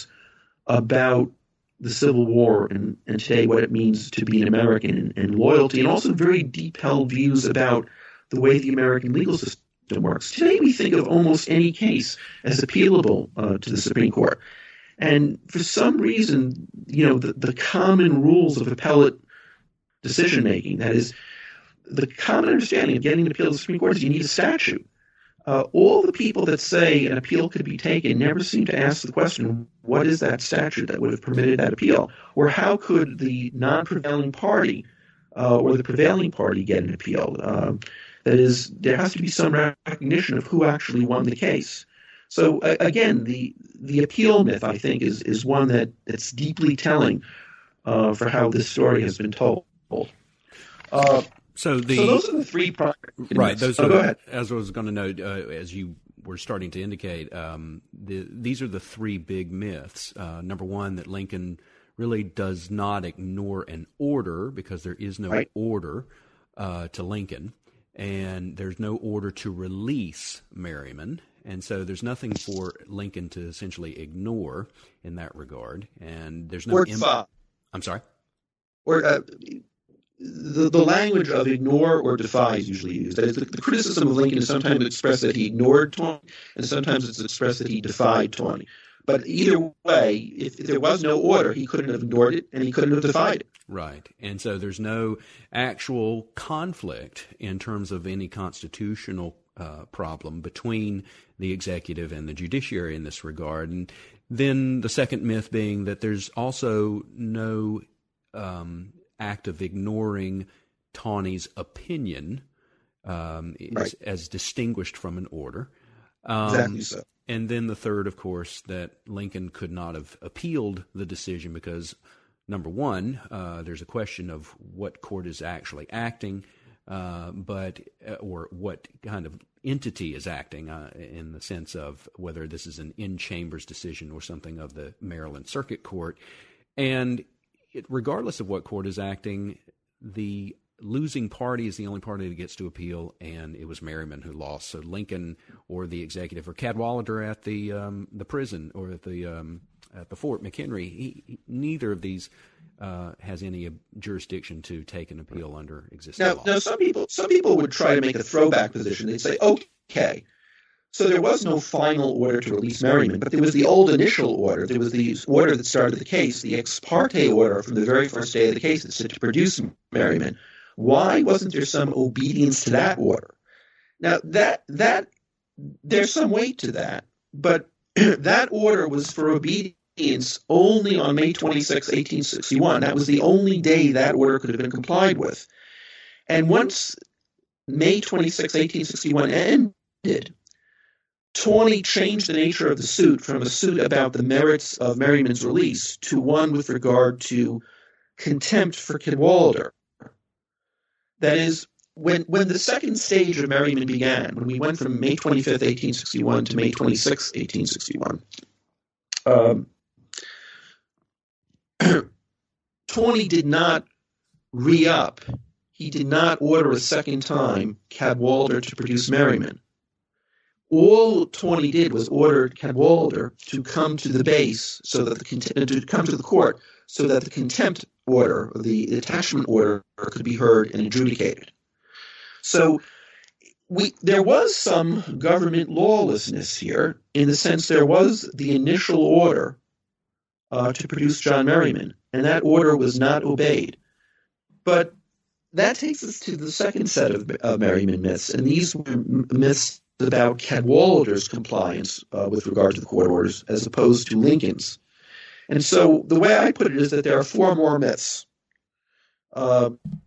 about the Civil War and, and today what it means to be an American and, and loyalty, and also very deep held views about the way the American legal system works. Today we think of almost any case as appealable uh, to the Supreme Court. And for some reason, you know, the, the common rules of appellate decision-making, that is, the common understanding of getting an appeal to the Supreme Court is you need a statute. Uh, all the people that say an appeal could be taken never seem to ask the question, what is that statute that would have permitted that appeal? Or how could the non-prevailing party uh, or the prevailing party get an appeal? Uh, that is, there has to be some recognition of who actually won the case. So uh, again, the the appeal myth, I think, is is one that it's deeply telling uh, for how this story has been told. Uh, So the so those are the three primary right. Those oh, are, go ahead. As I was going to note, uh, as you were starting to indicate, um, the, these are the three big myths. Uh, number one, that Lincoln really does not ignore an order because there is no right. order uh, to Lincoln, and there's no order to release Merriman, and so there's nothing for Lincoln to essentially ignore in that regard. And there's no. Or Im- I'm sorry. Or. Uh, The, the language of ignore or defy is usually used. That is, the, the criticism of Lincoln is sometimes expressed that he ignored Tawney, and sometimes it's expressed that he defied Tawney. But either way, if, if there was no order, he couldn't have ignored it, and he couldn't have defied it. Right. And so there's no actual conflict in terms of any constitutional uh, problem between the executive and the judiciary in this regard. And then the second myth being that there's also no um, act of ignoring Tawney's opinion um, right. as, as distinguished from an order. Um, exactly so. And then the third, of course, that Lincoln could not have appealed the decision because, number one, uh, there's a question of what court is actually acting, uh, but uh, or what kind of entity is acting uh, in the sense of whether this is an in-chambers decision or something of the Maryland Circuit Court. And It, regardless of what court is acting, the losing party is the only party that gets to appeal, and it was Merriman who lost. So Lincoln or the executive or Cadwalader at the um, the prison or at the um, at the Fort McHenry, he, he, neither of these uh, has any jurisdiction to take an appeal under existing now, law. Now, some people some people would try to make a throwback position. They'd say, okay, so there was no final order to release Merriman, but there was the old initial order. There was the order that started the case, the ex parte order from the very first day of the case that said to produce Merriman. Why wasn't there some obedience to that order? Now, that that there's some weight to that, but that order was for obedience only on May twenty-sixth, eighteen sixty-one. That was the only day that order could have been complied with. And once May twenty-sixth, eighteen sixty-one ended, Tawney changed the nature of the suit from a suit about the merits of Merriman's release to one with regard to contempt for Cadwalader. That is, when when the second stage of Merriman began, when we went from May twenty-fifth, eighteen sixty-one to May twenty-sixth, eighteen sixty-one, um, Tawney did not re-up. He did not order a second time Cadwalder to produce Merriman. All Tawney did was order Cadwalder to come to the base, so that the to come to the court, so that the contempt order, or the attachment order, could be heard and adjudicated. So we there was some government lawlessness here, in the sense there was the initial order uh, to produce John Merriman, and that order was not obeyed. But that takes us to the second set of uh, Merriman myths, and these were myths about Cadwalder's compliance uh, with regard to the court orders, as opposed to Lincoln's. And so the way I put it is that there are four more myths. Uh,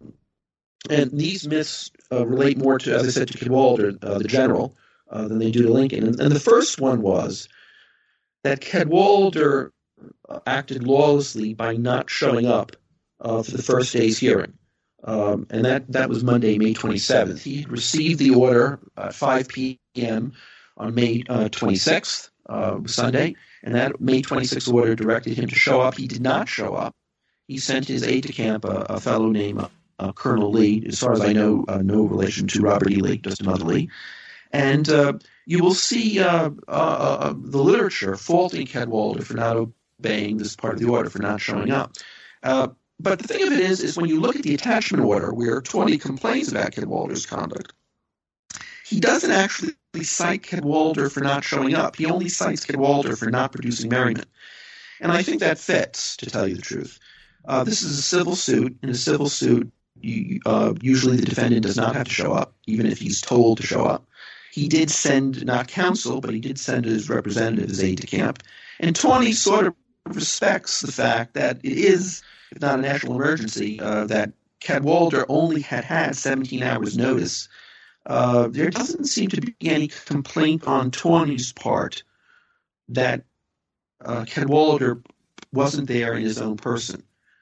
and these myths uh, relate more to, as I said, to Cadwalder, uh, the general, uh, than they do to Lincoln. And, and the first one was that Cadwalder uh, acted lawlessly by not showing up uh, for the first day's hearing. Um, and that, that was Monday, May twenty-seventh. He had received the order at five p.m. on May uh, twenty-sixth, uh, Sunday, and that May twenty-sixth order directed him to show up. He did not show up. He sent his aide-de-camp, a, a fellow named uh, uh, Colonel Lee, as far as I know, uh, no relation to Robert E. Lee, just another Lee. And uh, you will see uh, uh, uh, the literature faulting Cadwalder for not obeying this part of the order, for not showing up. Uh, But the thing of it is, is when you look at the attachment order where Tawney complains about Cadwalder's conduct, he doesn't actually cite Cadwalder for not showing up. He only cites Cadwalder for not producing Merriman. And I think that fits, to tell you the truth. Uh, this is a civil suit. In a civil suit, you, uh, usually the defendant does not have to show up, even if he's told to show up. He did send, not counsel, but he did send his representative, his aide-de-camp. And Tawney sort of respects the fact that it is, if not a national emergency, uh, that Cadwalder only had had seventeen hours notice. Uh, there doesn't seem to be any complaint on Tawney's part that uh, Cadwalder wasn't there in his own person.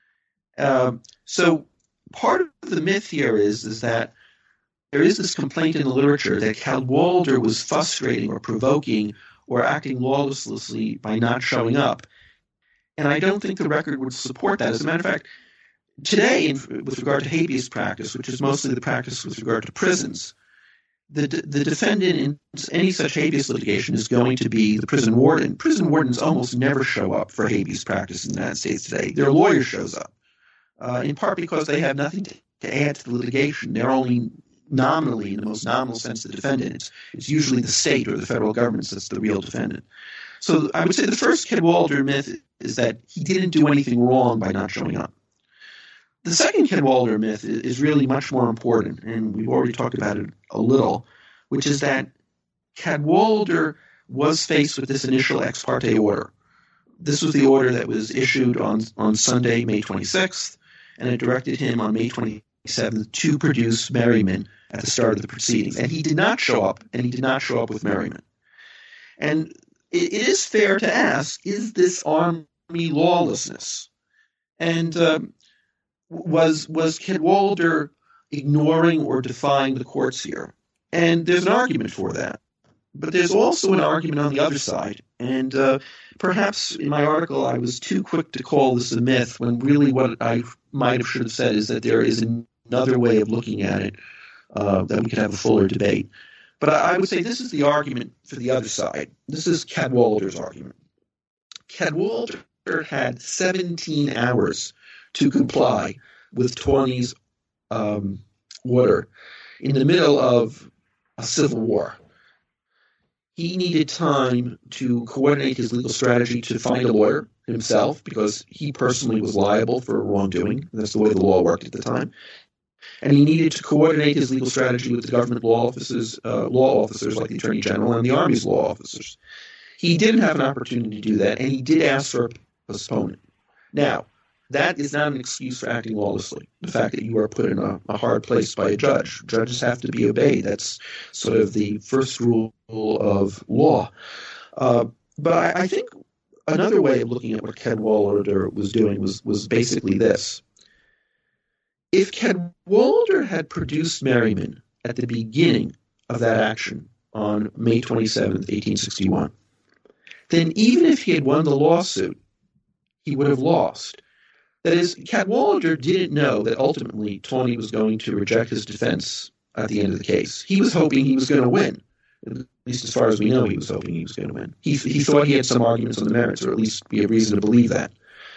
Uh, so part of the myth here is, is that there is this complaint in the literature that Cadwalder was frustrating or provoking or acting lawlessly by not showing up. And I don't think the record would support that. As a matter of fact, today, in, with regard to habeas practice, which is mostly the practice with regard to prisons, the the defendant in any such habeas litigation is going to be the prison warden. Prison wardens almost never show up for habeas practice in the United States today. Their lawyer shows up, uh, in part because they have nothing to, to add to the litigation. They're only nominally, in the most nominal sense, the defendant. It's, it's usually the state or the federal government that's the real defendant. So I would say the first Cadwalder myth is that he didn't do anything wrong by not showing up. The second Cadwalder myth is really much more important, and we've already talked about it a little, which is that Cadwalder was faced with this initial ex parte order. This was the order that was issued on, on Sunday, May twenty-sixth, and it directed him on May twenty-seventh to produce Merriman at the start of the proceedings. And he did not show up, and he did not show up with Merriman. And it, it is fair to ask, is this Army lawlessness? And um, was was Cadwalder ignoring or defying the courts here? And there's an argument for that. But there's also an argument on the other side. And uh, perhaps in my article I was too quick to call this a myth, when really what I might have should have said is that there is another way of looking at it, uh, that we could have a fuller debate. But I, I would say this is the argument for the other side. This is Cadwalder's argument. Cadwalder had seventeen hours to comply with Tawney's um, order in the middle of a civil war. He needed time to coordinate his legal strategy to find a lawyer himself, because he personally was liable for wrongdoing. That's the way the law worked at the time. And he needed to coordinate his legal strategy with the government law officers, uh, law officers like the Attorney General and the Army's law officers. He didn't have an opportunity to do that, and he did ask for a postponement. Now, that is not an excuse for acting lawlessly. The fact that you are put in a, a hard place by a judge. Judges have to be obeyed. That's sort of the first rule of law. Uh, but I, I think another way of looking at what Cadwalder was doing was, was basically this. If Cadwalder had produced Merriman at the beginning of that action on May twenty-seventh, eighteen sixty-one, then even if he had won the lawsuit, he would have lost, That is, Cadwalader didn't know that ultimately Tawney was going to reject his defense at the end of the case. He was hoping he was going to win. At least as far as we know, he was hoping he was going to win. He, he thought he had some arguments on the merits, or at least we have reason to believe that.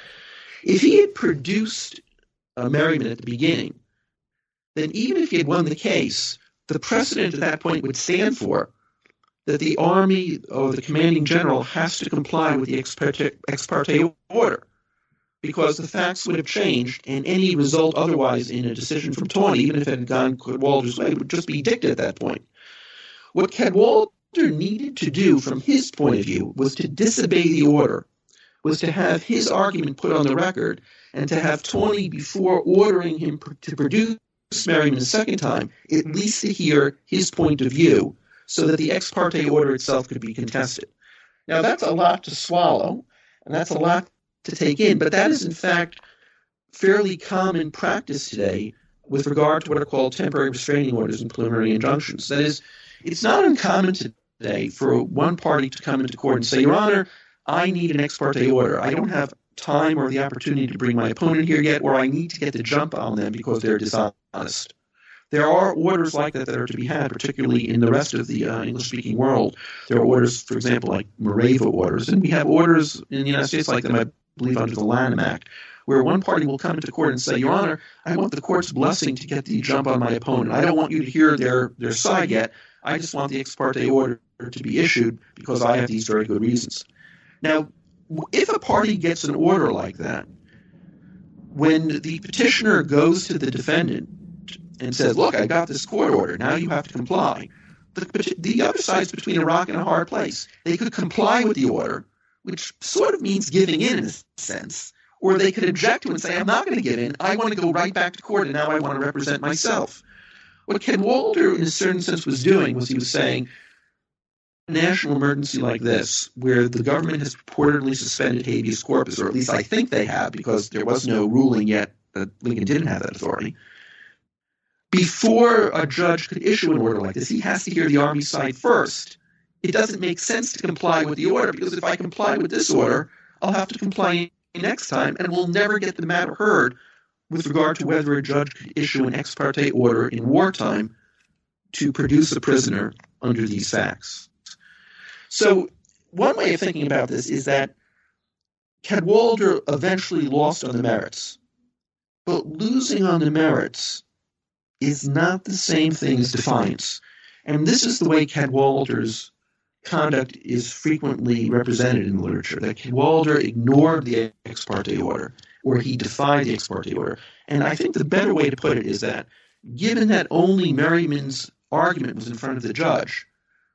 If he had produced uh, Merryman at the beginning, then even if he had won the case, the precedent at that point would stand for that the Army or the commanding general has to comply with the ex parte, ex parte order, because the facts would have changed, and any result otherwise in a decision from Tawney, even if it had gone Cadwallader's way, would just be dicta at that point. What Cadwalader needed to do from his point of view was to disobey the order, was to have his argument put on the record, and to have Tawney, before ordering him to produce Merryman a second time, at least to hear his point of view, so that the ex parte order itself could be contested. Now, that's a lot to swallow, and that's a lot to take in, but that is, in fact, fairly common practice today with regard to what are called temporary restraining orders and preliminary injunctions. That is, it's not uncommon today for one party to come into court and say, Your Honor, I need an ex parte order. I don't have time or the opportunity to bring my opponent here yet, or I need to get the jump on them because they're dishonest. There are orders like that that are to be had, particularly in the rest of the uh, English-speaking world. There are orders, for example, like Morava orders, and we have orders in the United States like them, I believe, under the Lanham Act, where one party will come into court and say, Your Honor, I want the court's blessing to get the jump on my opponent. I don't want you to hear their, their side yet. I just want the ex parte order to be issued because I have these very good reasons. Now, if a party gets an order like that, when the petitioner goes to the defendant and says, look, I got this court order, now you have to comply, the, the other side's between a rock and a hard place. They could comply with the order, which sort of means giving in in a sense, or they could object to it and say, I'm not going to give in, I want to go right back to court, and now I want to represent myself. What Cadwalader, in a certain sense, was doing was he was saying, a national emergency like this, where the government has purportedly suspended habeas corpus, or at least I think they have, because there was no ruling yet that Lincoln didn't have that authority, before a judge could issue an order like this, he has to hear the Army side first. It doesn't make sense to comply with the order, because if I comply with this order, I'll have to comply next time, and we'll never get the matter heard with regard to whether a judge could issue an ex parte order in wartime to produce a prisoner under these facts. So one way of thinking about this is that Cadwalader eventually lost on the merits, but losing on the merits is not the same thing as defiance. And this is the way Cadwalader's conduct is frequently represented in literature, that Cadwalader ignored the ex parte order, or he defied the ex parte order. And I think the better way to put it is that, given that only Merryman's argument was in front of the judge,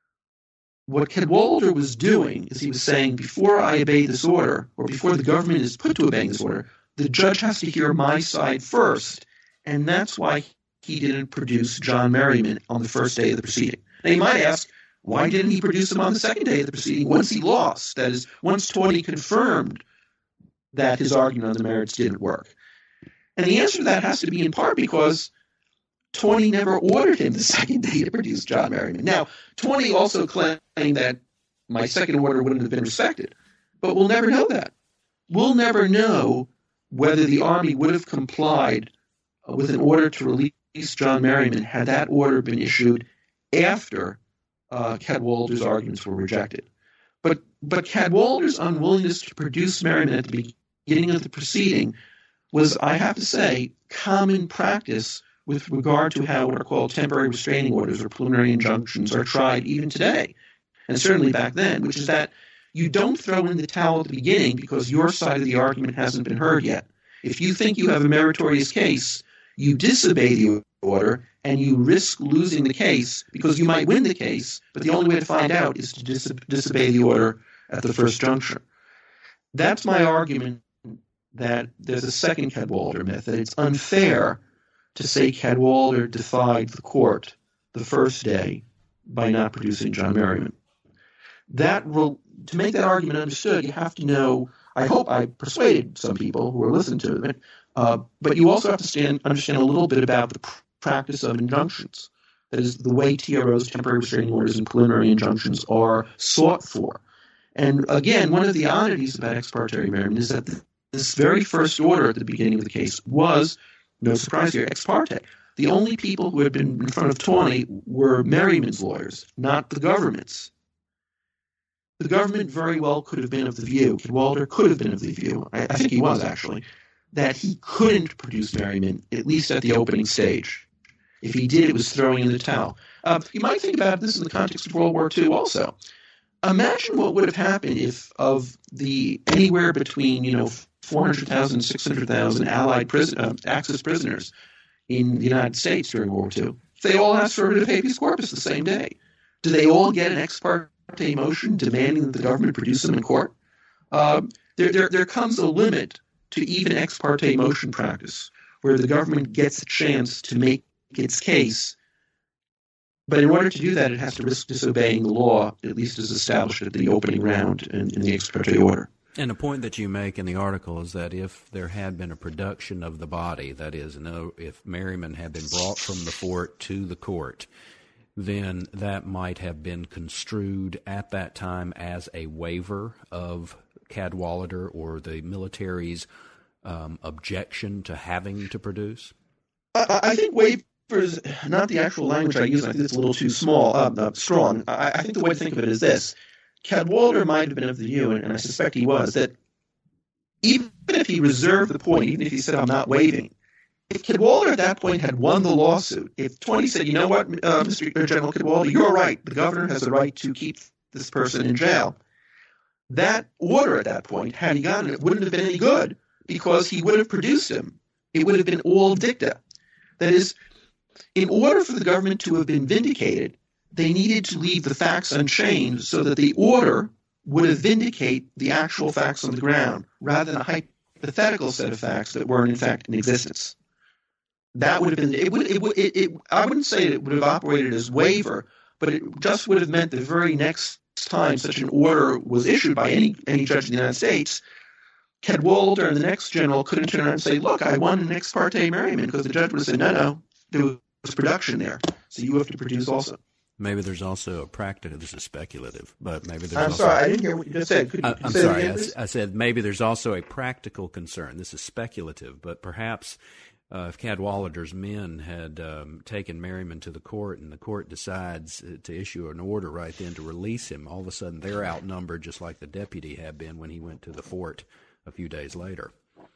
what Cadwalader was doing is he was saying, before I obey this order, or before the government is put to obeying this order, the judge has to hear my side first, and that's why he didn't produce John Merryman on the first day of the proceeding. Now, you might ask, why didn't he produce him on the second day of the proceeding once he lost? That is, once Tawney confirmed that his argument on the merits didn't work. And the answer to that has to be in part because Tawney never ordered him the second day to produce John Merryman. Now, Tawney also claimed that my second order wouldn't have been respected, but we'll never know that. We'll never know whether the Army would have complied with an order to release John Merryman had that order been issued after uh, Cadwalader's arguments were rejected. But, but Cadwalader's unwillingness to produce Merryman at the beginning of the proceeding was, I have to say, common practice with regard to how what are called temporary restraining orders or preliminary injunctions are tried even today, and certainly back then, which is that you don't throw in the towel at the beginning because your side of the argument hasn't been heard yet. If you think you have a meritorious case, you disobey the order and you risk losing the case because you might win the case, but the only way to find out is to dis- disobey the order at the first juncture. That's my argument, that there's a second Cadwalader myth, that it's unfair to say Cadwalader defied the court the first day by not producing John Merryman. That will, to make that argument understood, you have to know, I hope I persuaded some people who are listening to it, uh, but you also have to stand, understand a little bit about the pr- practice of injunctions. That is, the way T R Os, temporary restraining orders, and preliminary injunctions are sought for. And again, one of the oddities about ex parte Merryman is that this very first order at the beginning of the case was, no surprise here, ex parte. The only people who had been in front of Tawney were Merryman's lawyers, not the government's. The government very well could have been of the view, Cadwalader could have been of the view, I, I think he was actually, that he couldn't produce Merryman, at least at the opening stage. If he did, it was throwing in the towel. Uh, you might think about this in the context of World War Two also. Imagine what would have happened if of the anywhere between, you know, four hundred thousand, six hundred thousand Allied prison, uh, Axis prisoners in the United States during World War Two, if they all asked for a writ of habeas corpus the same day. Do they all get an ex parte motion demanding that the government produce them in court? Uh, there, there, there comes a limit to even ex parte motion practice, where the government gets a chance to make its case. But in order to do that, it has to risk disobeying the law, at least as established at the opening round in, in the ex parte order. And a point that you make in the article is that if there had been a production of the body, that is, no, if Merryman had been brought from the fort to the court, then that might have been construed at that time as a waiver of Cadwalader or the military's um, objection to having to produce? I, I think waivers, not the actual language I use, I think it's a little too small, uh, uh, strong. I, I think the way to think of it is this. Cadwalader might have been of the view, and I suspect he was, that even if he reserved the point, even if he said, I'm not waiving, if Cadwalader at that point had won the lawsuit, if Tawney said, you know what, uh, Mister General Cadwalader, you're right, the governor has the right to keep this person in jail, that order at that point, had he gotten it, wouldn't have been any good because he would have produced him. It would have been all dicta. That is, in order for the government to have been vindicated, they needed to leave the facts unchanged so that the order would have vindicate the actual facts on the ground rather than a hypothetical set of facts that weren't in fact in existence. That would have been it. Would it? Would, it, it I wouldn't say it would have operated as waiver, but it just would have meant the very next time such an order was issued by any any judge in the United States, Cadwalader and the next general couldn't turn around and say, "Look, I won an ex parte Merryman," because the judge would have said, "No, no, there was production there, so you have to produce also." Maybe there's also a practical. This is speculative, but maybe there's. I'm also, sorry, I didn't hear what you just said. Could you, I, could you I'm say sorry. Again, I, please? I said maybe there's also a practical concern. This is speculative, but perhaps uh, if Cadwalader's men had um, taken Merryman to the court and the court decides to issue an order right then to release him, all of a sudden they're outnumbered, just like the deputy had been when he went to the fort a few days later.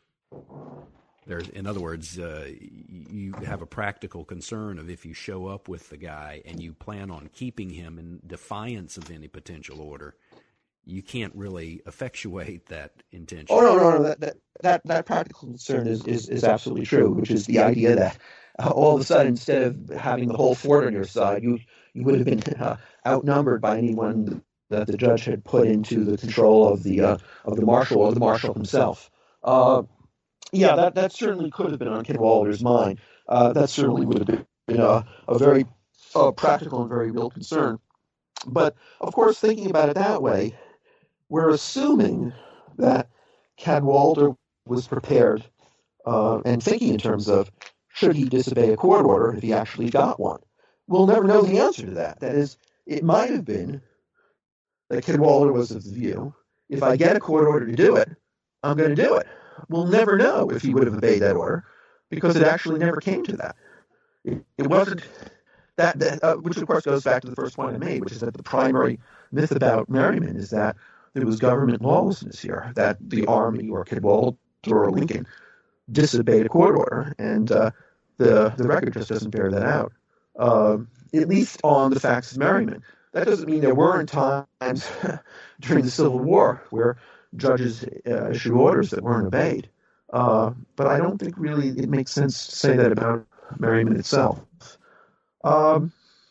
There's, in other words, uh, you have a practical concern of if you show up with the guy and you plan on keeping him in defiance of any potential order, you can't really effectuate that intention. Oh no, no, no. That that that, that practical concern is, is, is absolutely true, which is the idea that uh, all of a sudden, instead of having the whole fort on your side, you you would have been uh, outnumbered by anyone that the judge had put into the control of the uh, of the marshal or the marshal himself. Uh, Yeah, that, that certainly could have been on Cadwalader's mind. Uh, that certainly would have been a, a very uh, practical and very real concern. But, of course, thinking about it that way, we're assuming that Cadwalader was prepared uh, and thinking in terms of, should he disobey a court order if he actually got one? We'll never know the answer to that. That is, it might have been that Cadwalader was of the view, if I get a court order to do it, I'm going to do it. We'll never know if he would have obeyed that order because it actually never came to that. It, it wasn't that, that uh, which of course goes back to the first point I made, which is that the primary myth about Merryman is that there was government lawlessness here, that the army or Cadwalader or Lincoln disobeyed a court order, and uh, the the record just doesn't bear that out. Uh, at least on the facts of Merryman. That doesn't mean there weren't times during the Civil War where judges uh, issued orders that weren't obeyed. Uh, but I don't think really it makes sense to say that about Merryman itself. Um,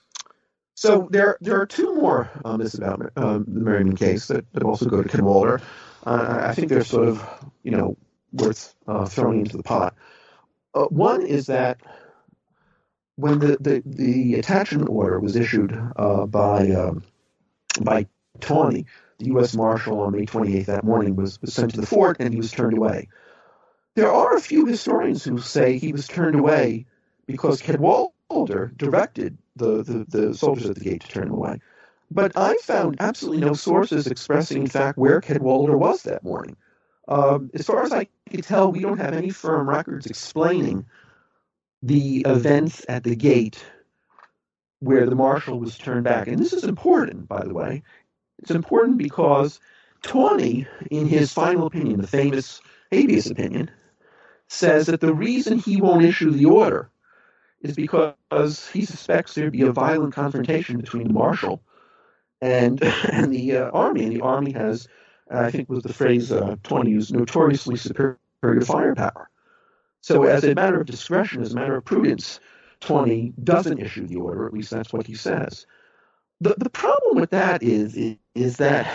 so there there are two more on this about um, the Merryman case that, that also go to Cadwalader. Uh, I think they're sort of, you know, worth uh, throwing into the pot. Uh, one is that when the, the, the attachment order was issued uh, by um, by Tawney, the U S Marshal on May twenty-eighth that morning was, was sent to the fort and he was turned away. There are a few historians who say he was turned away because Cadwalader directed the, the, the soldiers at the gate to turn him away. But I found absolutely no sources expressing, in fact, where Cadwalader was that morning. Um, as far as I can tell, we don't have any firm records explaining the events at the gate where the marshal was turned back. And this is important, by the way. It's important because Tawney, in his final opinion, the famous habeas opinion, says that the reason he won't issue the order is because he suspects there'd be a violent confrontation between the marshal and, and the uh, army. And the army has, I think was the phrase uh, Tawney used, notoriously superior firepower. So as a matter of discretion, as a matter of prudence, Tawney doesn't issue the order, at least that's what he says. The, the problem with that is, is, is that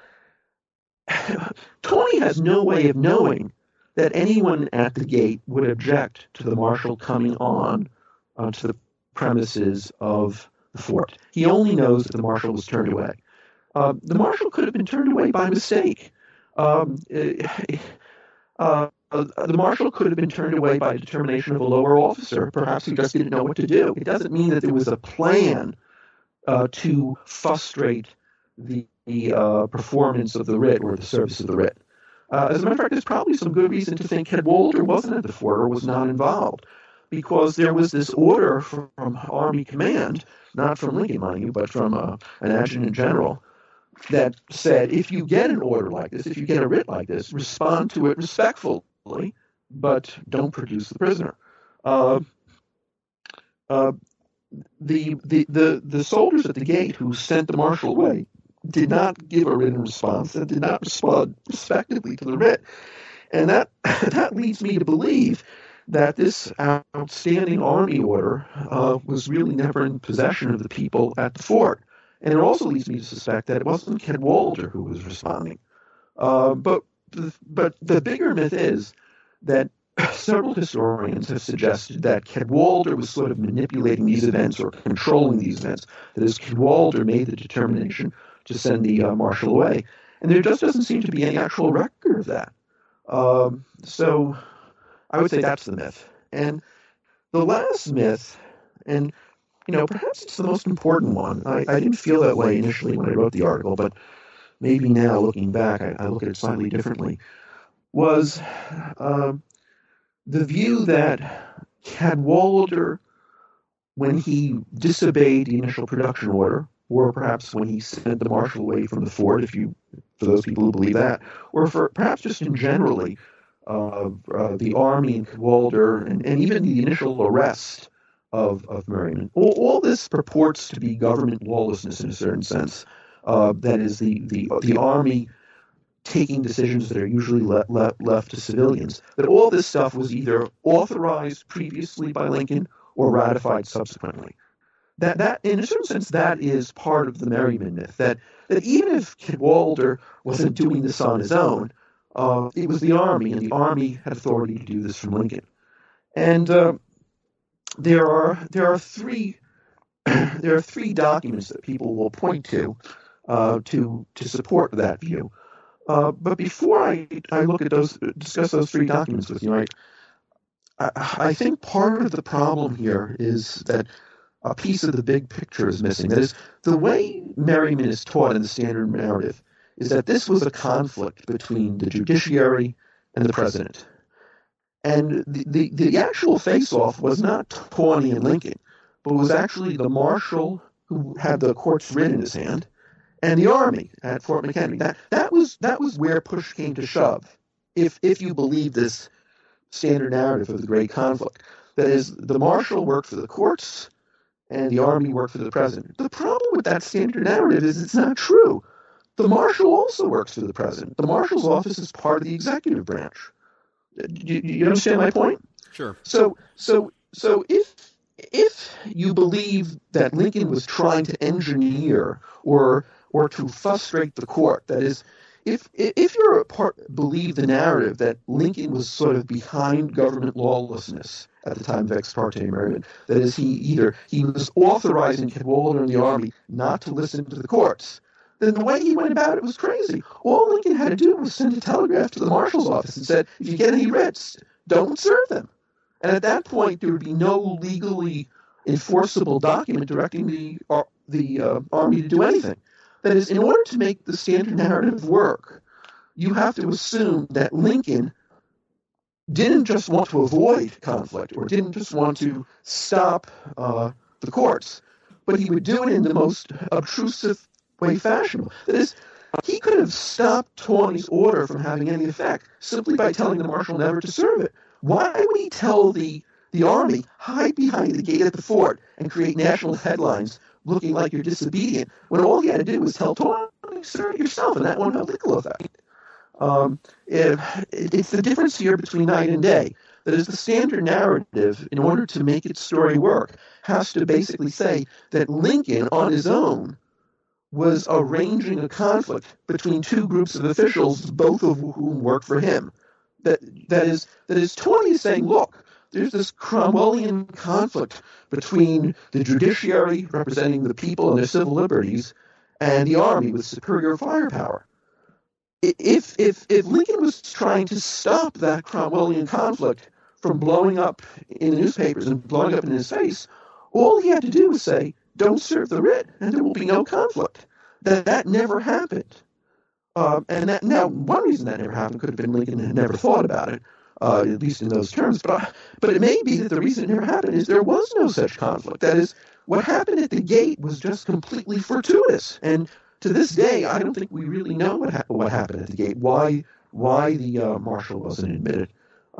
Tawney has no way of knowing that anyone at the gate would object to the marshal coming on uh, to the premises of the fort. He only knows that the marshal was turned away. Uh, the marshal could have been turned away by mistake. Um, uh, the marshal could have been turned away by determination of a lower officer, perhaps who just didn't know what to do. It doesn't mean that there was a plan uh, to frustrate the, the uh, performance of the writ or the service of the writ. Uh, as a matter of fact, there's probably some good reason to think Cadwallader wasn't at the fort or was not involved, because there was this order from Army Command, not from Lincoln, mind you, but from uh, an adjutant general, that said, if you get an order like this, if you get a writ like this, respond to it respectfully, but don't produce the prisoner. Uh, uh, the, the, the, the soldiers at the gate who sent the marshal away did not give a written response and did not respond respectively to the writ. And that that leads me to believe that this outstanding army order uh, was really never in possession of the people at the fort. And it also leads me to suspect that it wasn't Cadwallader who was responding. Uh, but, but the bigger myth is that several historians have suggested that Cadwallader was sort of manipulating these events or controlling these events. That is, Cadwallader made the determination to send the uh, marshal away. And there just doesn't seem to be any actual record of that. Um, so I would say that's the myth. And the last myth, and you know, perhaps it's the most important one. I, I didn't feel that way initially when I wrote the article, but maybe now looking back, I, I look at it slightly differently, was uh, the view that Cadwallader, when he disobeyed the initial production order, or perhaps when he sent the marshal away from the fort, if you, for those people who believe that, or for perhaps just in generally, uh, uh, the army and Cadwallader, and, and even the initial arrest of, of Merryman. All, all this purports to be government lawlessness in a certain sense. Uh, that is, the, the, the army taking decisions that are usually le- le- left to civilians. That all this stuff was either authorized previously by Lincoln or ratified subsequently. That, that, in a certain sense, that is part of the Merryman myth, that, that even if Cadwallader wasn't doing this on his own, uh, it was the Army, and the Army had authority to do this from Lincoln. And uh, there are there are three there are three documents that people will point to uh, to to support that view. Uh, but before I, I look at those, discuss those three documents with you, I, I, I think part of the problem here is that a piece of the big picture is missing. That is, the way Merryman is taught in the standard narrative is that this was a conflict between the judiciary and the president. And the, the, the actual face-off was not Tawney and Lincoln, but was actually the marshal who had the court's writ in his hand and the army at Fort McHenry. That, that, was, that was where push came to shove, if, if you believe this standard narrative of the great conflict. That is, the marshal worked for the courts, and the army worked for the president. The problem with that standard narrative is it's not true. The marshal also works for the president. The marshal's office is part of the executive branch. Do you, you understand my point? Sure. So, so, so if if you believe that Lincoln was trying to engineer or or to frustrate the court, that is, if if you're a part believe the narrative that Lincoln was sort of behind government lawlessness at the time of ex parte Merryman, that is, he either he was authorizing Cadwallader and the army not to listen to the courts, then the way he went about it was crazy. All Lincoln had to do was send a telegraph to the marshal's office and said, if you get any writs, don't serve them. And at that point, there would be no legally enforceable document directing the uh, the uh, army to do anything. That is, in order to make the standard narrative work, you have to assume that Lincoln didn't just want to avoid conflict or didn't just want to stop uh, the courts, but he would do it in the most obtrusive way fashionable. That is, he could have stopped Taney's order from having any effect simply by telling the marshal never to serve it. Why would he tell the, the army, hide behind the gate at the fort and create national headlines looking like you're disobedient, when all he had to do was tell Taney, serve it yourself, and that won't have legal effect? Um, it, it's the difference here between night and day. That is, the standard narrative, in order to make its story work, has to basically say that Lincoln, on his own, was arranging a conflict between two groups of officials, both of whom worked for him. That that is, that is, Taney is saying, look, there's this Cromwellian conflict between the judiciary, representing the people and their civil liberties, and the army with superior firepower. If, if, if Lincoln was trying to stop that Cromwellian conflict from blowing up in the newspapers and blowing up in his face, all he had to do was say, don't serve the writ, and there will be no conflict. That that never happened. Um, and that now, one reason that never happened could have been Lincoln had never thought about it, uh, at least in those terms. But, but it may be that the reason it never happened is there was no such conflict. That is, what happened at the gate was just completely fortuitous. And to this day, I don't think we really know what, ha- what happened at the gate, why why the uh, marshal wasn't admitted.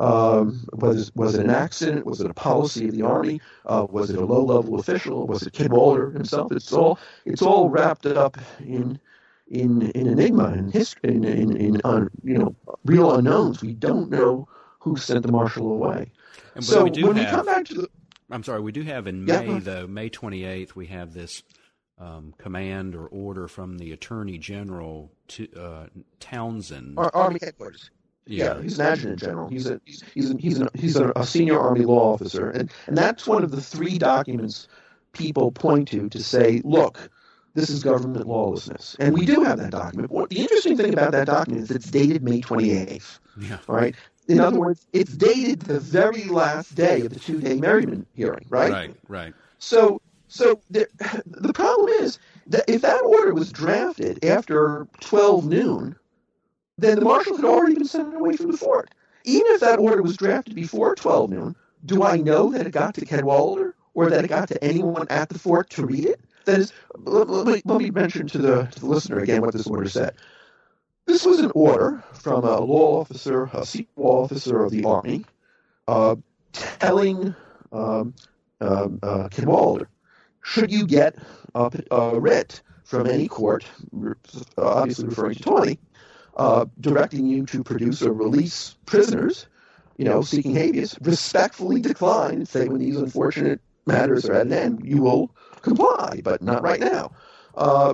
Um, was, was it an accident? Was it a policy of the army? Uh, was it a low-level official? Was it Cadwalader himself? It's all it's all wrapped up in in in enigma and history, in in, in un, you know real unknowns. We don't know who sent the marshal away. And, so we do when have, we come back to the, I'm sorry, we do have in yeah, May, though, May twenty-eighth, we have this um, command or order from the Attorney General to uh, Townsend. Our Army headquarters. Yeah. yeah, he's an adjutant general. He's a he's he's a, he's, a, he's a, a senior Army law officer, and and that's one of the three documents people point to to say, look, this is government lawlessness, and we do have that document. What, the interesting thing about that document is it's dated May twenty-eighth. Yeah. Right. In other words, it's dated the very last day of the two-day Merryman hearing. Right. Right. Right. So so the the problem is that if that order was drafted after twelve noon, then the marshal had already been sent away from the fort. Even if that order was drafted before twelve noon, do I know that it got to Cadwalader or that it got to anyone at the fort to read it? That is, let, let, me, let me mention to the, to the listener again what this order said. This was an order from a law officer, a senior law officer of the Army, uh, telling um, um, uh, Cadwalader, should you get a, a writ from any court, obviously referring to Taney, Uh, directing you to produce or release prisoners, you know, seeking habeas, respectfully decline and say when these unfortunate matters are at an end, you will comply, but not right now. Uh,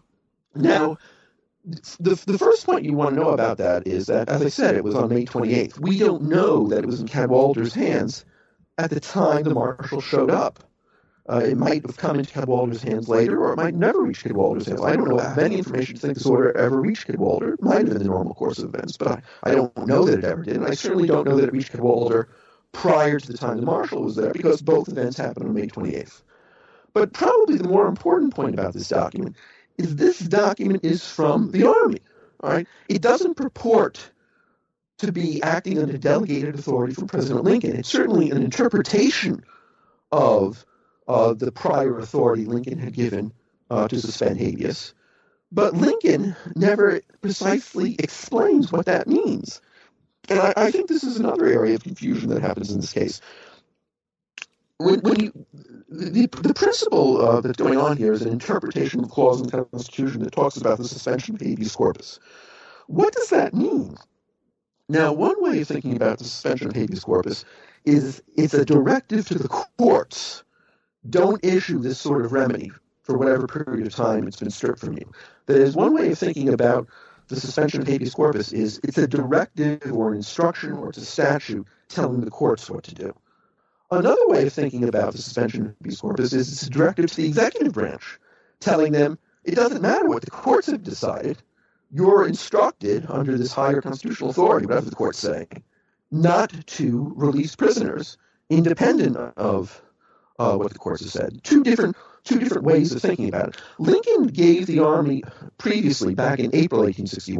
now, the the first point you want to know about that is that, as I said, it was on May twenty-eighth. We don't know that it was in Cadwalader's hands at the time the marshal showed up. Uh, it might have come into Cadwalader's hands later, or it might never reach Cadwalader's hands. I don't know have any information to think this order ever reached Cadwalader. It might have in the normal course of events, but I, I don't know that it ever did. And I certainly don't know that it reached Cadwalader prior to the time the marshal was there, because both events happened on May twenty-eighth. But probably the more important point about this document is this document is from the Army. All right? It doesn't purport to be acting under delegated authority from President Lincoln. It's certainly an interpretation of Uh, the prior authority Lincoln had given uh, to suspend habeas. But Lincoln never precisely explains what that means. And I, I think this is another area of confusion that happens in this case. When, when you, the, the principle uh, that's going on here is an interpretation of the clause in the Constitution that talks about the suspension of habeas corpus. What does that mean? Now, one way of thinking about the suspension of habeas corpus is it's a directive to the courts. Don't issue this sort of remedy for whatever period of time it's been stripped from you. That is, one way of thinking about the suspension of habeas corpus is it's a directive or an instruction or it's a statute telling the courts what to do. Another way of thinking about the suspension of habeas corpus is it's a directive to the executive branch, telling them it doesn't matter what the courts have decided, you're instructed under this higher constitutional authority, whatever the courts say, not to release prisoners independent of Uh, what the courts have said. Two different two different ways of thinking about it. Lincoln gave the Army previously, back in April eighteen sixty-one,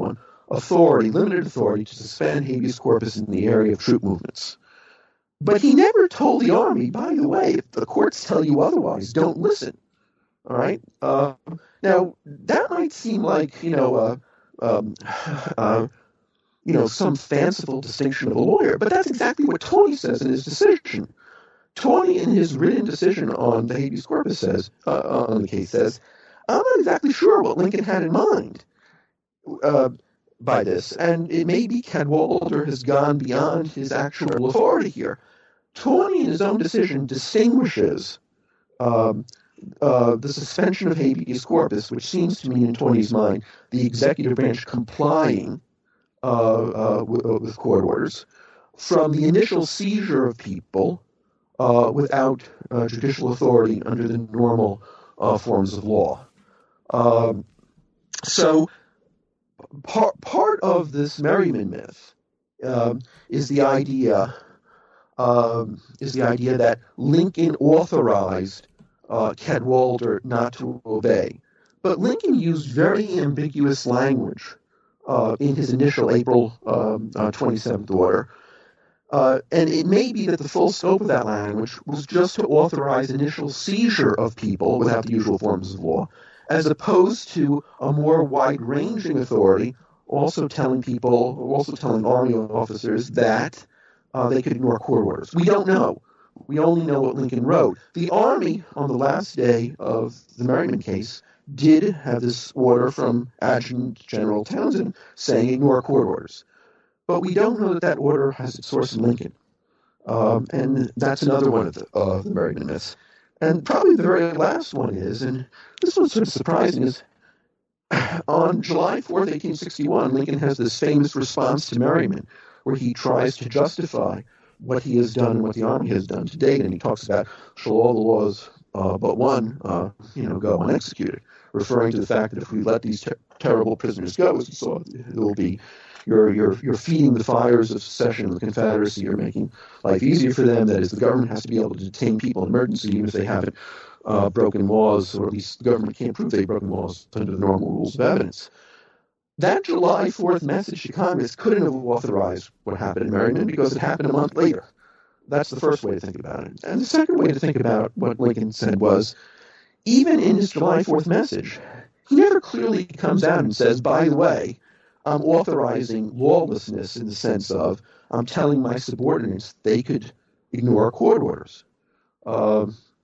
authority, limited authority, to suspend habeas corpus in the area of troop movements. But he never told the Army, by the way, if the courts tell you otherwise, don't listen. All right? Uh, now, that might seem like, you know, uh, um, uh, you know, some fanciful distinction of a lawyer, but that's exactly what Tawney says in his decision. Tawney, in his written decision on the habeas corpus, says, uh, on the case, says, I'm not exactly sure what Lincoln had in mind uh, by this, and it may be Cadwalader has gone beyond his actual authority here. Tawney, in his own decision, distinguishes um, uh, the suspension of habeas corpus, which seems to mean, in Tawney's mind, the executive branch complying uh, uh, with, uh, with court orders, from the initial seizure of people uh, without uh, judicial authority under the normal uh, forms of law. Um, so part, part of this Merryman myth um, is the idea um, is the idea that Lincoln authorized uh, Cadwalader not to obey. But Lincoln used very ambiguous language uh, in his initial April um, uh, twenty-seventh order. Uh, and it may be that the full scope of that language was just to authorize initial seizure of people without the usual forms of law, as opposed to a more wide-ranging authority also telling people, also telling Army officers that uh, they could ignore court orders. We don't know. We only know what Lincoln wrote. The Army, on the last day of the Merryman case, did have this order from Adjutant General Townsend saying ignore court orders. But we don't know that that order has its source in Lincoln. Um, and that's another one of the, uh, the Merryman myths. And probably the very last one is, and this one's sort of surprising, is on July fourth, eighteen sixty-one, Lincoln has this famous response to Merryman, where he tries to justify what he has done and what the Army has done to date. And he talks about, shall all the laws uh, but one, uh, you know, go unexecuted, referring to the fact that if we let these ter- terrible prisoners go, as we saw, it will be You're, you're, you're feeding the fires of secession and the Confederacy. You're making life easier for them. That is, the government has to be able to detain people in emergency, even if they haven't uh, broken laws, or at least the government can't prove they've broken laws under the normal rules of evidence. That July fourth message to Congress couldn't have authorized what happened in Merryman because it happened a month later. That's the first way to think about it. And the second way to think about what Lincoln said was, even in his July fourth message, he never clearly comes out and says, by the way, I'm authorizing lawlessness in the sense of I'm telling my subordinates they could ignore court orders. Uh,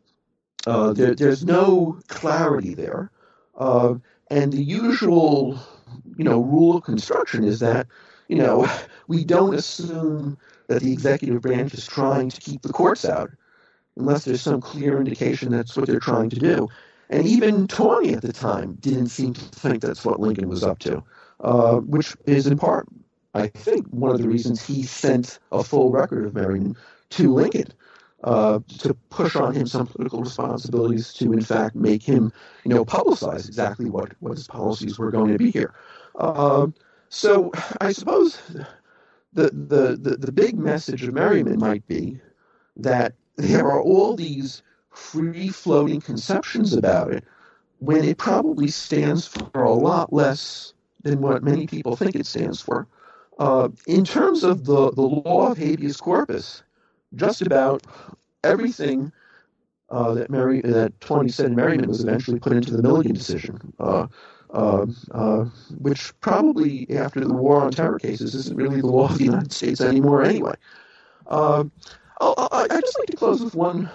uh, there, there's no clarity there. Uh, and the usual, you know, rule of construction is that, you know, we don't assume that the executive branch is trying to keep the courts out unless there's some clear indication that's what they're trying to do. And even Tawney at the time didn't seem to think that's what Lincoln was up to. Uh, which is in part, I think, one of the reasons he sent a full record of Merryman to Lincoln uh, to push on him some political responsibilities to, in fact, make him, you know, publicize exactly what, what his policies were going to be here. Uh, so I suppose the, the, the, the big message of Merryman might be that there are all these free-floating conceptions about it when it probably stands for a lot less than what many people think it stands for. Uh, in terms of the, the law of habeas corpus, just about everything uh, that Mary that Tawney said in Merryman was eventually put into the Milligan decision, uh, uh, uh, which probably after the War on Terror cases isn't really the law of the United States anymore anyway. Uh, I'll, I'd just like to close with one,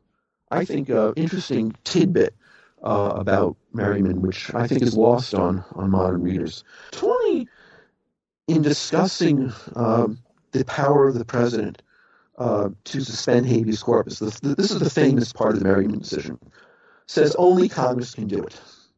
I think, uh, interesting tidbit Uh, about Merryman, which I think is lost on, on modern readers. Tawney, in discussing uh, the power of the president uh, to suspend habeas corpus, the, the, this is the famous part of the Merryman decision, says only Congress can do it.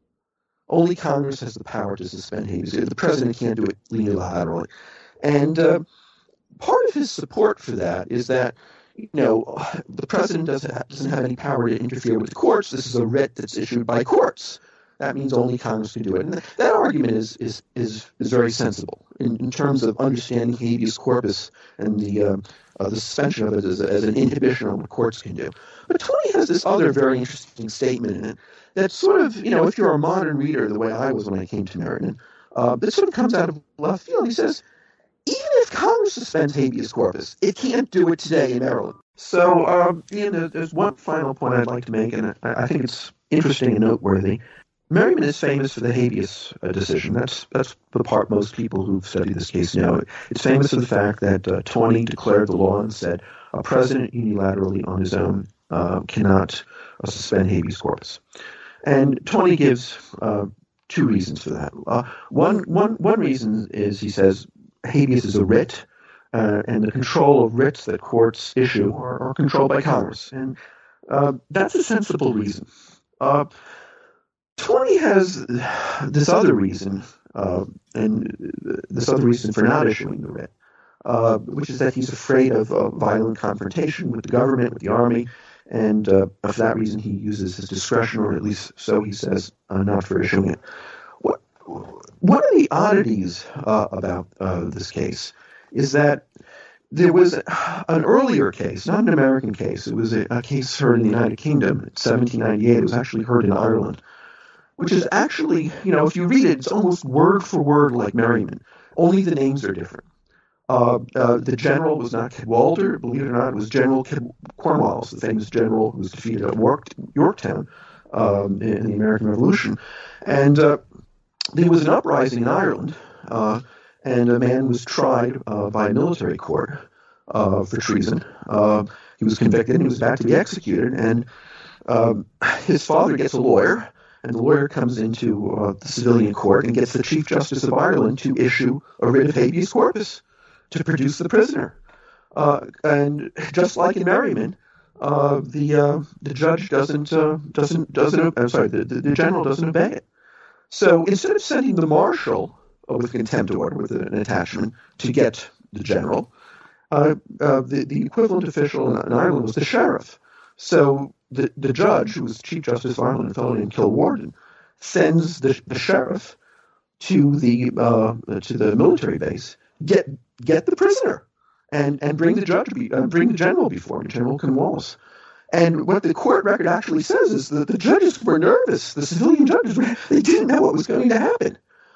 Only Congress has the power to suspend habeas. The president can't do it unilaterally. And uh, part of his support for that is that, you know, the president doesn't have, doesn't have any power to interfere with the courts. This is a writ that's issued by courts. That means only Congress can do it. And that, that argument is is is is very sensible in, in terms of understanding habeas corpus and the uh, uh, the suspension of it as, as an inhibition on what courts can do. But Tawney has this other very interesting statement in it that sort of, you know, if you're a modern reader the way I was when I came to Merryman, Uh, this sort of comes out of left field. He says, even if Congress suspends habeas corpus, it can't do it today in Maryland. So, um, Ian, there's one final point I'd like to make, and I, I think it's interesting and noteworthy. Merriman is famous for the habeas uh, decision. That's that's the part most people who've studied this case know. It's famous for the fact that uh, Tawney declared the law and said a president unilaterally on his own uh, cannot uh, suspend habeas corpus. And Tawney gives uh, two reasons for that. Uh, one, one, one reason is he says habeas is a writ, uh, and the control of writs that courts issue are, are controlled by Congress. And uh, that's a sensible reason. Uh, Tawney has this other reason, uh, and this other reason for not issuing the writ, uh, which is that he's afraid of uh, violent confrontation with the government, with the army, and uh, for that reason he uses his discretion, or at least so he says, uh, not for issuing it. What, one of the oddities uh, about uh, this case is that there was an earlier case, not an American case. It was a, a case heard in the United Kingdom in seventeen ninety-eight. It was actually heard in Ireland, which is actually, you know, if you read it, it's almost word for word like Merriman. Only the names are different. Uh, uh, the general was not Cadwalder, believe it or not, it was General Cornwallis, the famous general who was defeated at York, Yorktown um, in, in the American Revolution. And uh, there was an uprising in Ireland, uh, and a man was tried uh, by a military court uh, for treason. Uh, he was convicted and he was about to be executed, and um, his father gets a lawyer, and the lawyer comes into uh, the civilian court and gets the Chief Justice of Ireland to issue a writ of habeas corpus to produce the prisoner. Uh, and just like in Merriman, uh, the uh, the judge doesn't uh, doesn't doesn't I'm sorry the, the, the general doesn't obey it. So instead of sending the marshal uh, with contempt order with an attachment to get the general, uh, uh, the the equivalent official in, in Ireland was the sheriff. So the the judge, who was Chief Justice of Ireland, a fellow named Kilwarden, sends the the sheriff to the uh, to the military base. Get get the prisoner, and and bring the judge, be, uh, bring the general before me, General Cornwallis. And what the court record actually says is that the judges were nervous. The civilian judges were, they didn't know what was going to happen.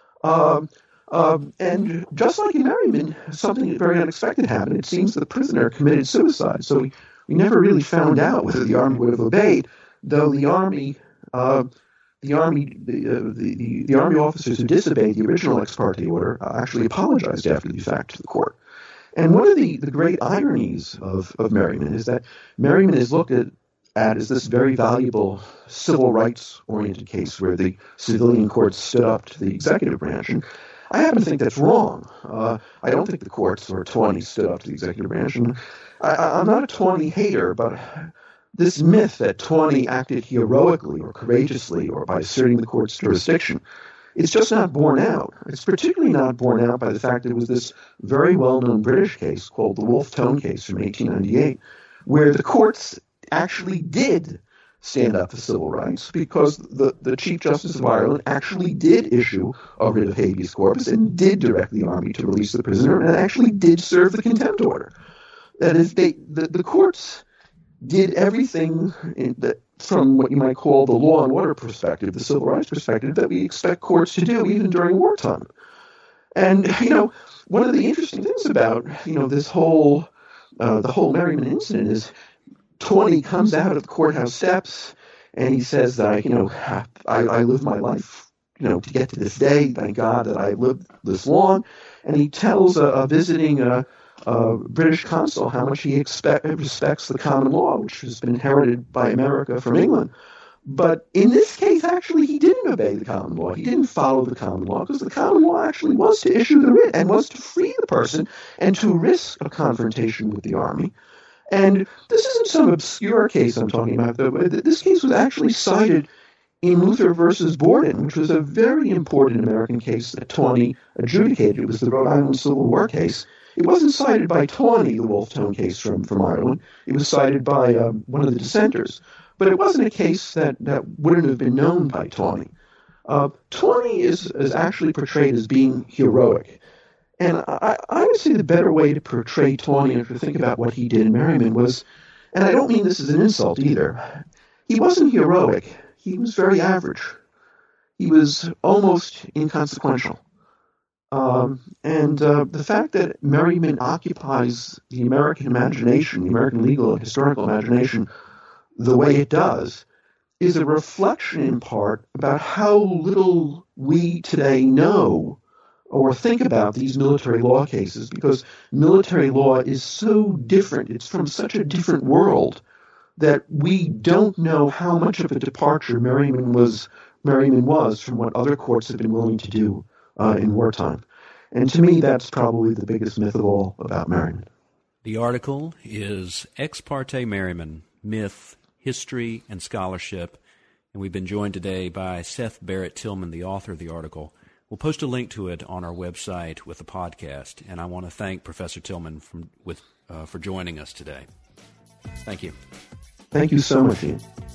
Um, um, and just like in Merriman, something very unexpected happened. It seems the prisoner committed suicide. So we, we never really found out whether the army would have obeyed, though the army. Uh, The army, the, uh, the, the the army officers who disobeyed the original ex parte order uh, actually apologized after the fact to the court. And one of the, the great ironies of, of Merriman is that Merriman is looked at, at as this very valuable civil rights-oriented case where the civilian courts stood up to the executive branch. And I happen to think that's wrong. Uh, I don't think the courts or Tawney stood up to the executive branch. And I, I'm not a Tawney hater, but this myth that Tawney acted heroically or courageously or by asserting the court's jurisdiction, it's just not borne out. It's particularly not borne out by the fact that it was this very well-known British case called the Wolfe Tone case from eighteen ninety-eight, where the courts actually did stand up for civil rights because the, the Chief Justice of Ireland actually did issue a writ of habeas corpus and did direct the army to release the prisoner and actually did serve the contempt order. That is, they, the, the courts did everything in the, from what you might call the law and order perspective, the civil rights perspective, that we expect courts to do even during wartime. And, you know, one of the interesting things about, you know, this whole, uh, the whole Merriman incident is Tawney comes out of the courthouse steps and he says that, you know, I, I lived my life, you know, to get to this day. Thank God that I lived this long. And he tells a, a visiting uh, Uh, British consul how much he expect, respects the common law, which has been inherited by America from England. But in this case, actually, he didn't obey the common law. He didn't follow the common law because the common law actually was to issue the writ and was to free the person and to risk a confrontation with the army. And this isn't some obscure case I'm talking about, though. This case was actually cited in Luther versus Borden, which was a very important American case that Tawney adjudicated. It was the Rhode Island Civil War case. It wasn't cited by Tawney, the Wolfe Tone case from, from Ireland. It was cited by um, one of the dissenters. But it wasn't a case that, that wouldn't have been known by Tawney. Uh, Tawney is, is actually portrayed as being heroic. And I, I would say the better way to portray Tawney and to think about what he did in Merriman was, and I don't mean this as an insult either, he wasn't heroic. He was very average. He was almost inconsequential. Um, and uh, the fact that Merriman occupies the American imagination, the American legal and historical imagination, the way it does, is a reflection in part about how little we today know or think about these military law cases, because military law is so different. It's from such a different world that we don't know how much of a departure Merriman was Merriman was from what other courts have been willing to do uh, in wartime. And to me, that's probably the biggest myth of all about Merriman. The article is Ex parte Merriman, Myth, History, and Scholarship. And we've been joined today by Seth Barrett Tillman, the author of the article. We'll post a link to it on our website with the podcast. And I want to thank Professor Tillman from, with, uh, for joining us today. Thank you. Thank you so much, Ian.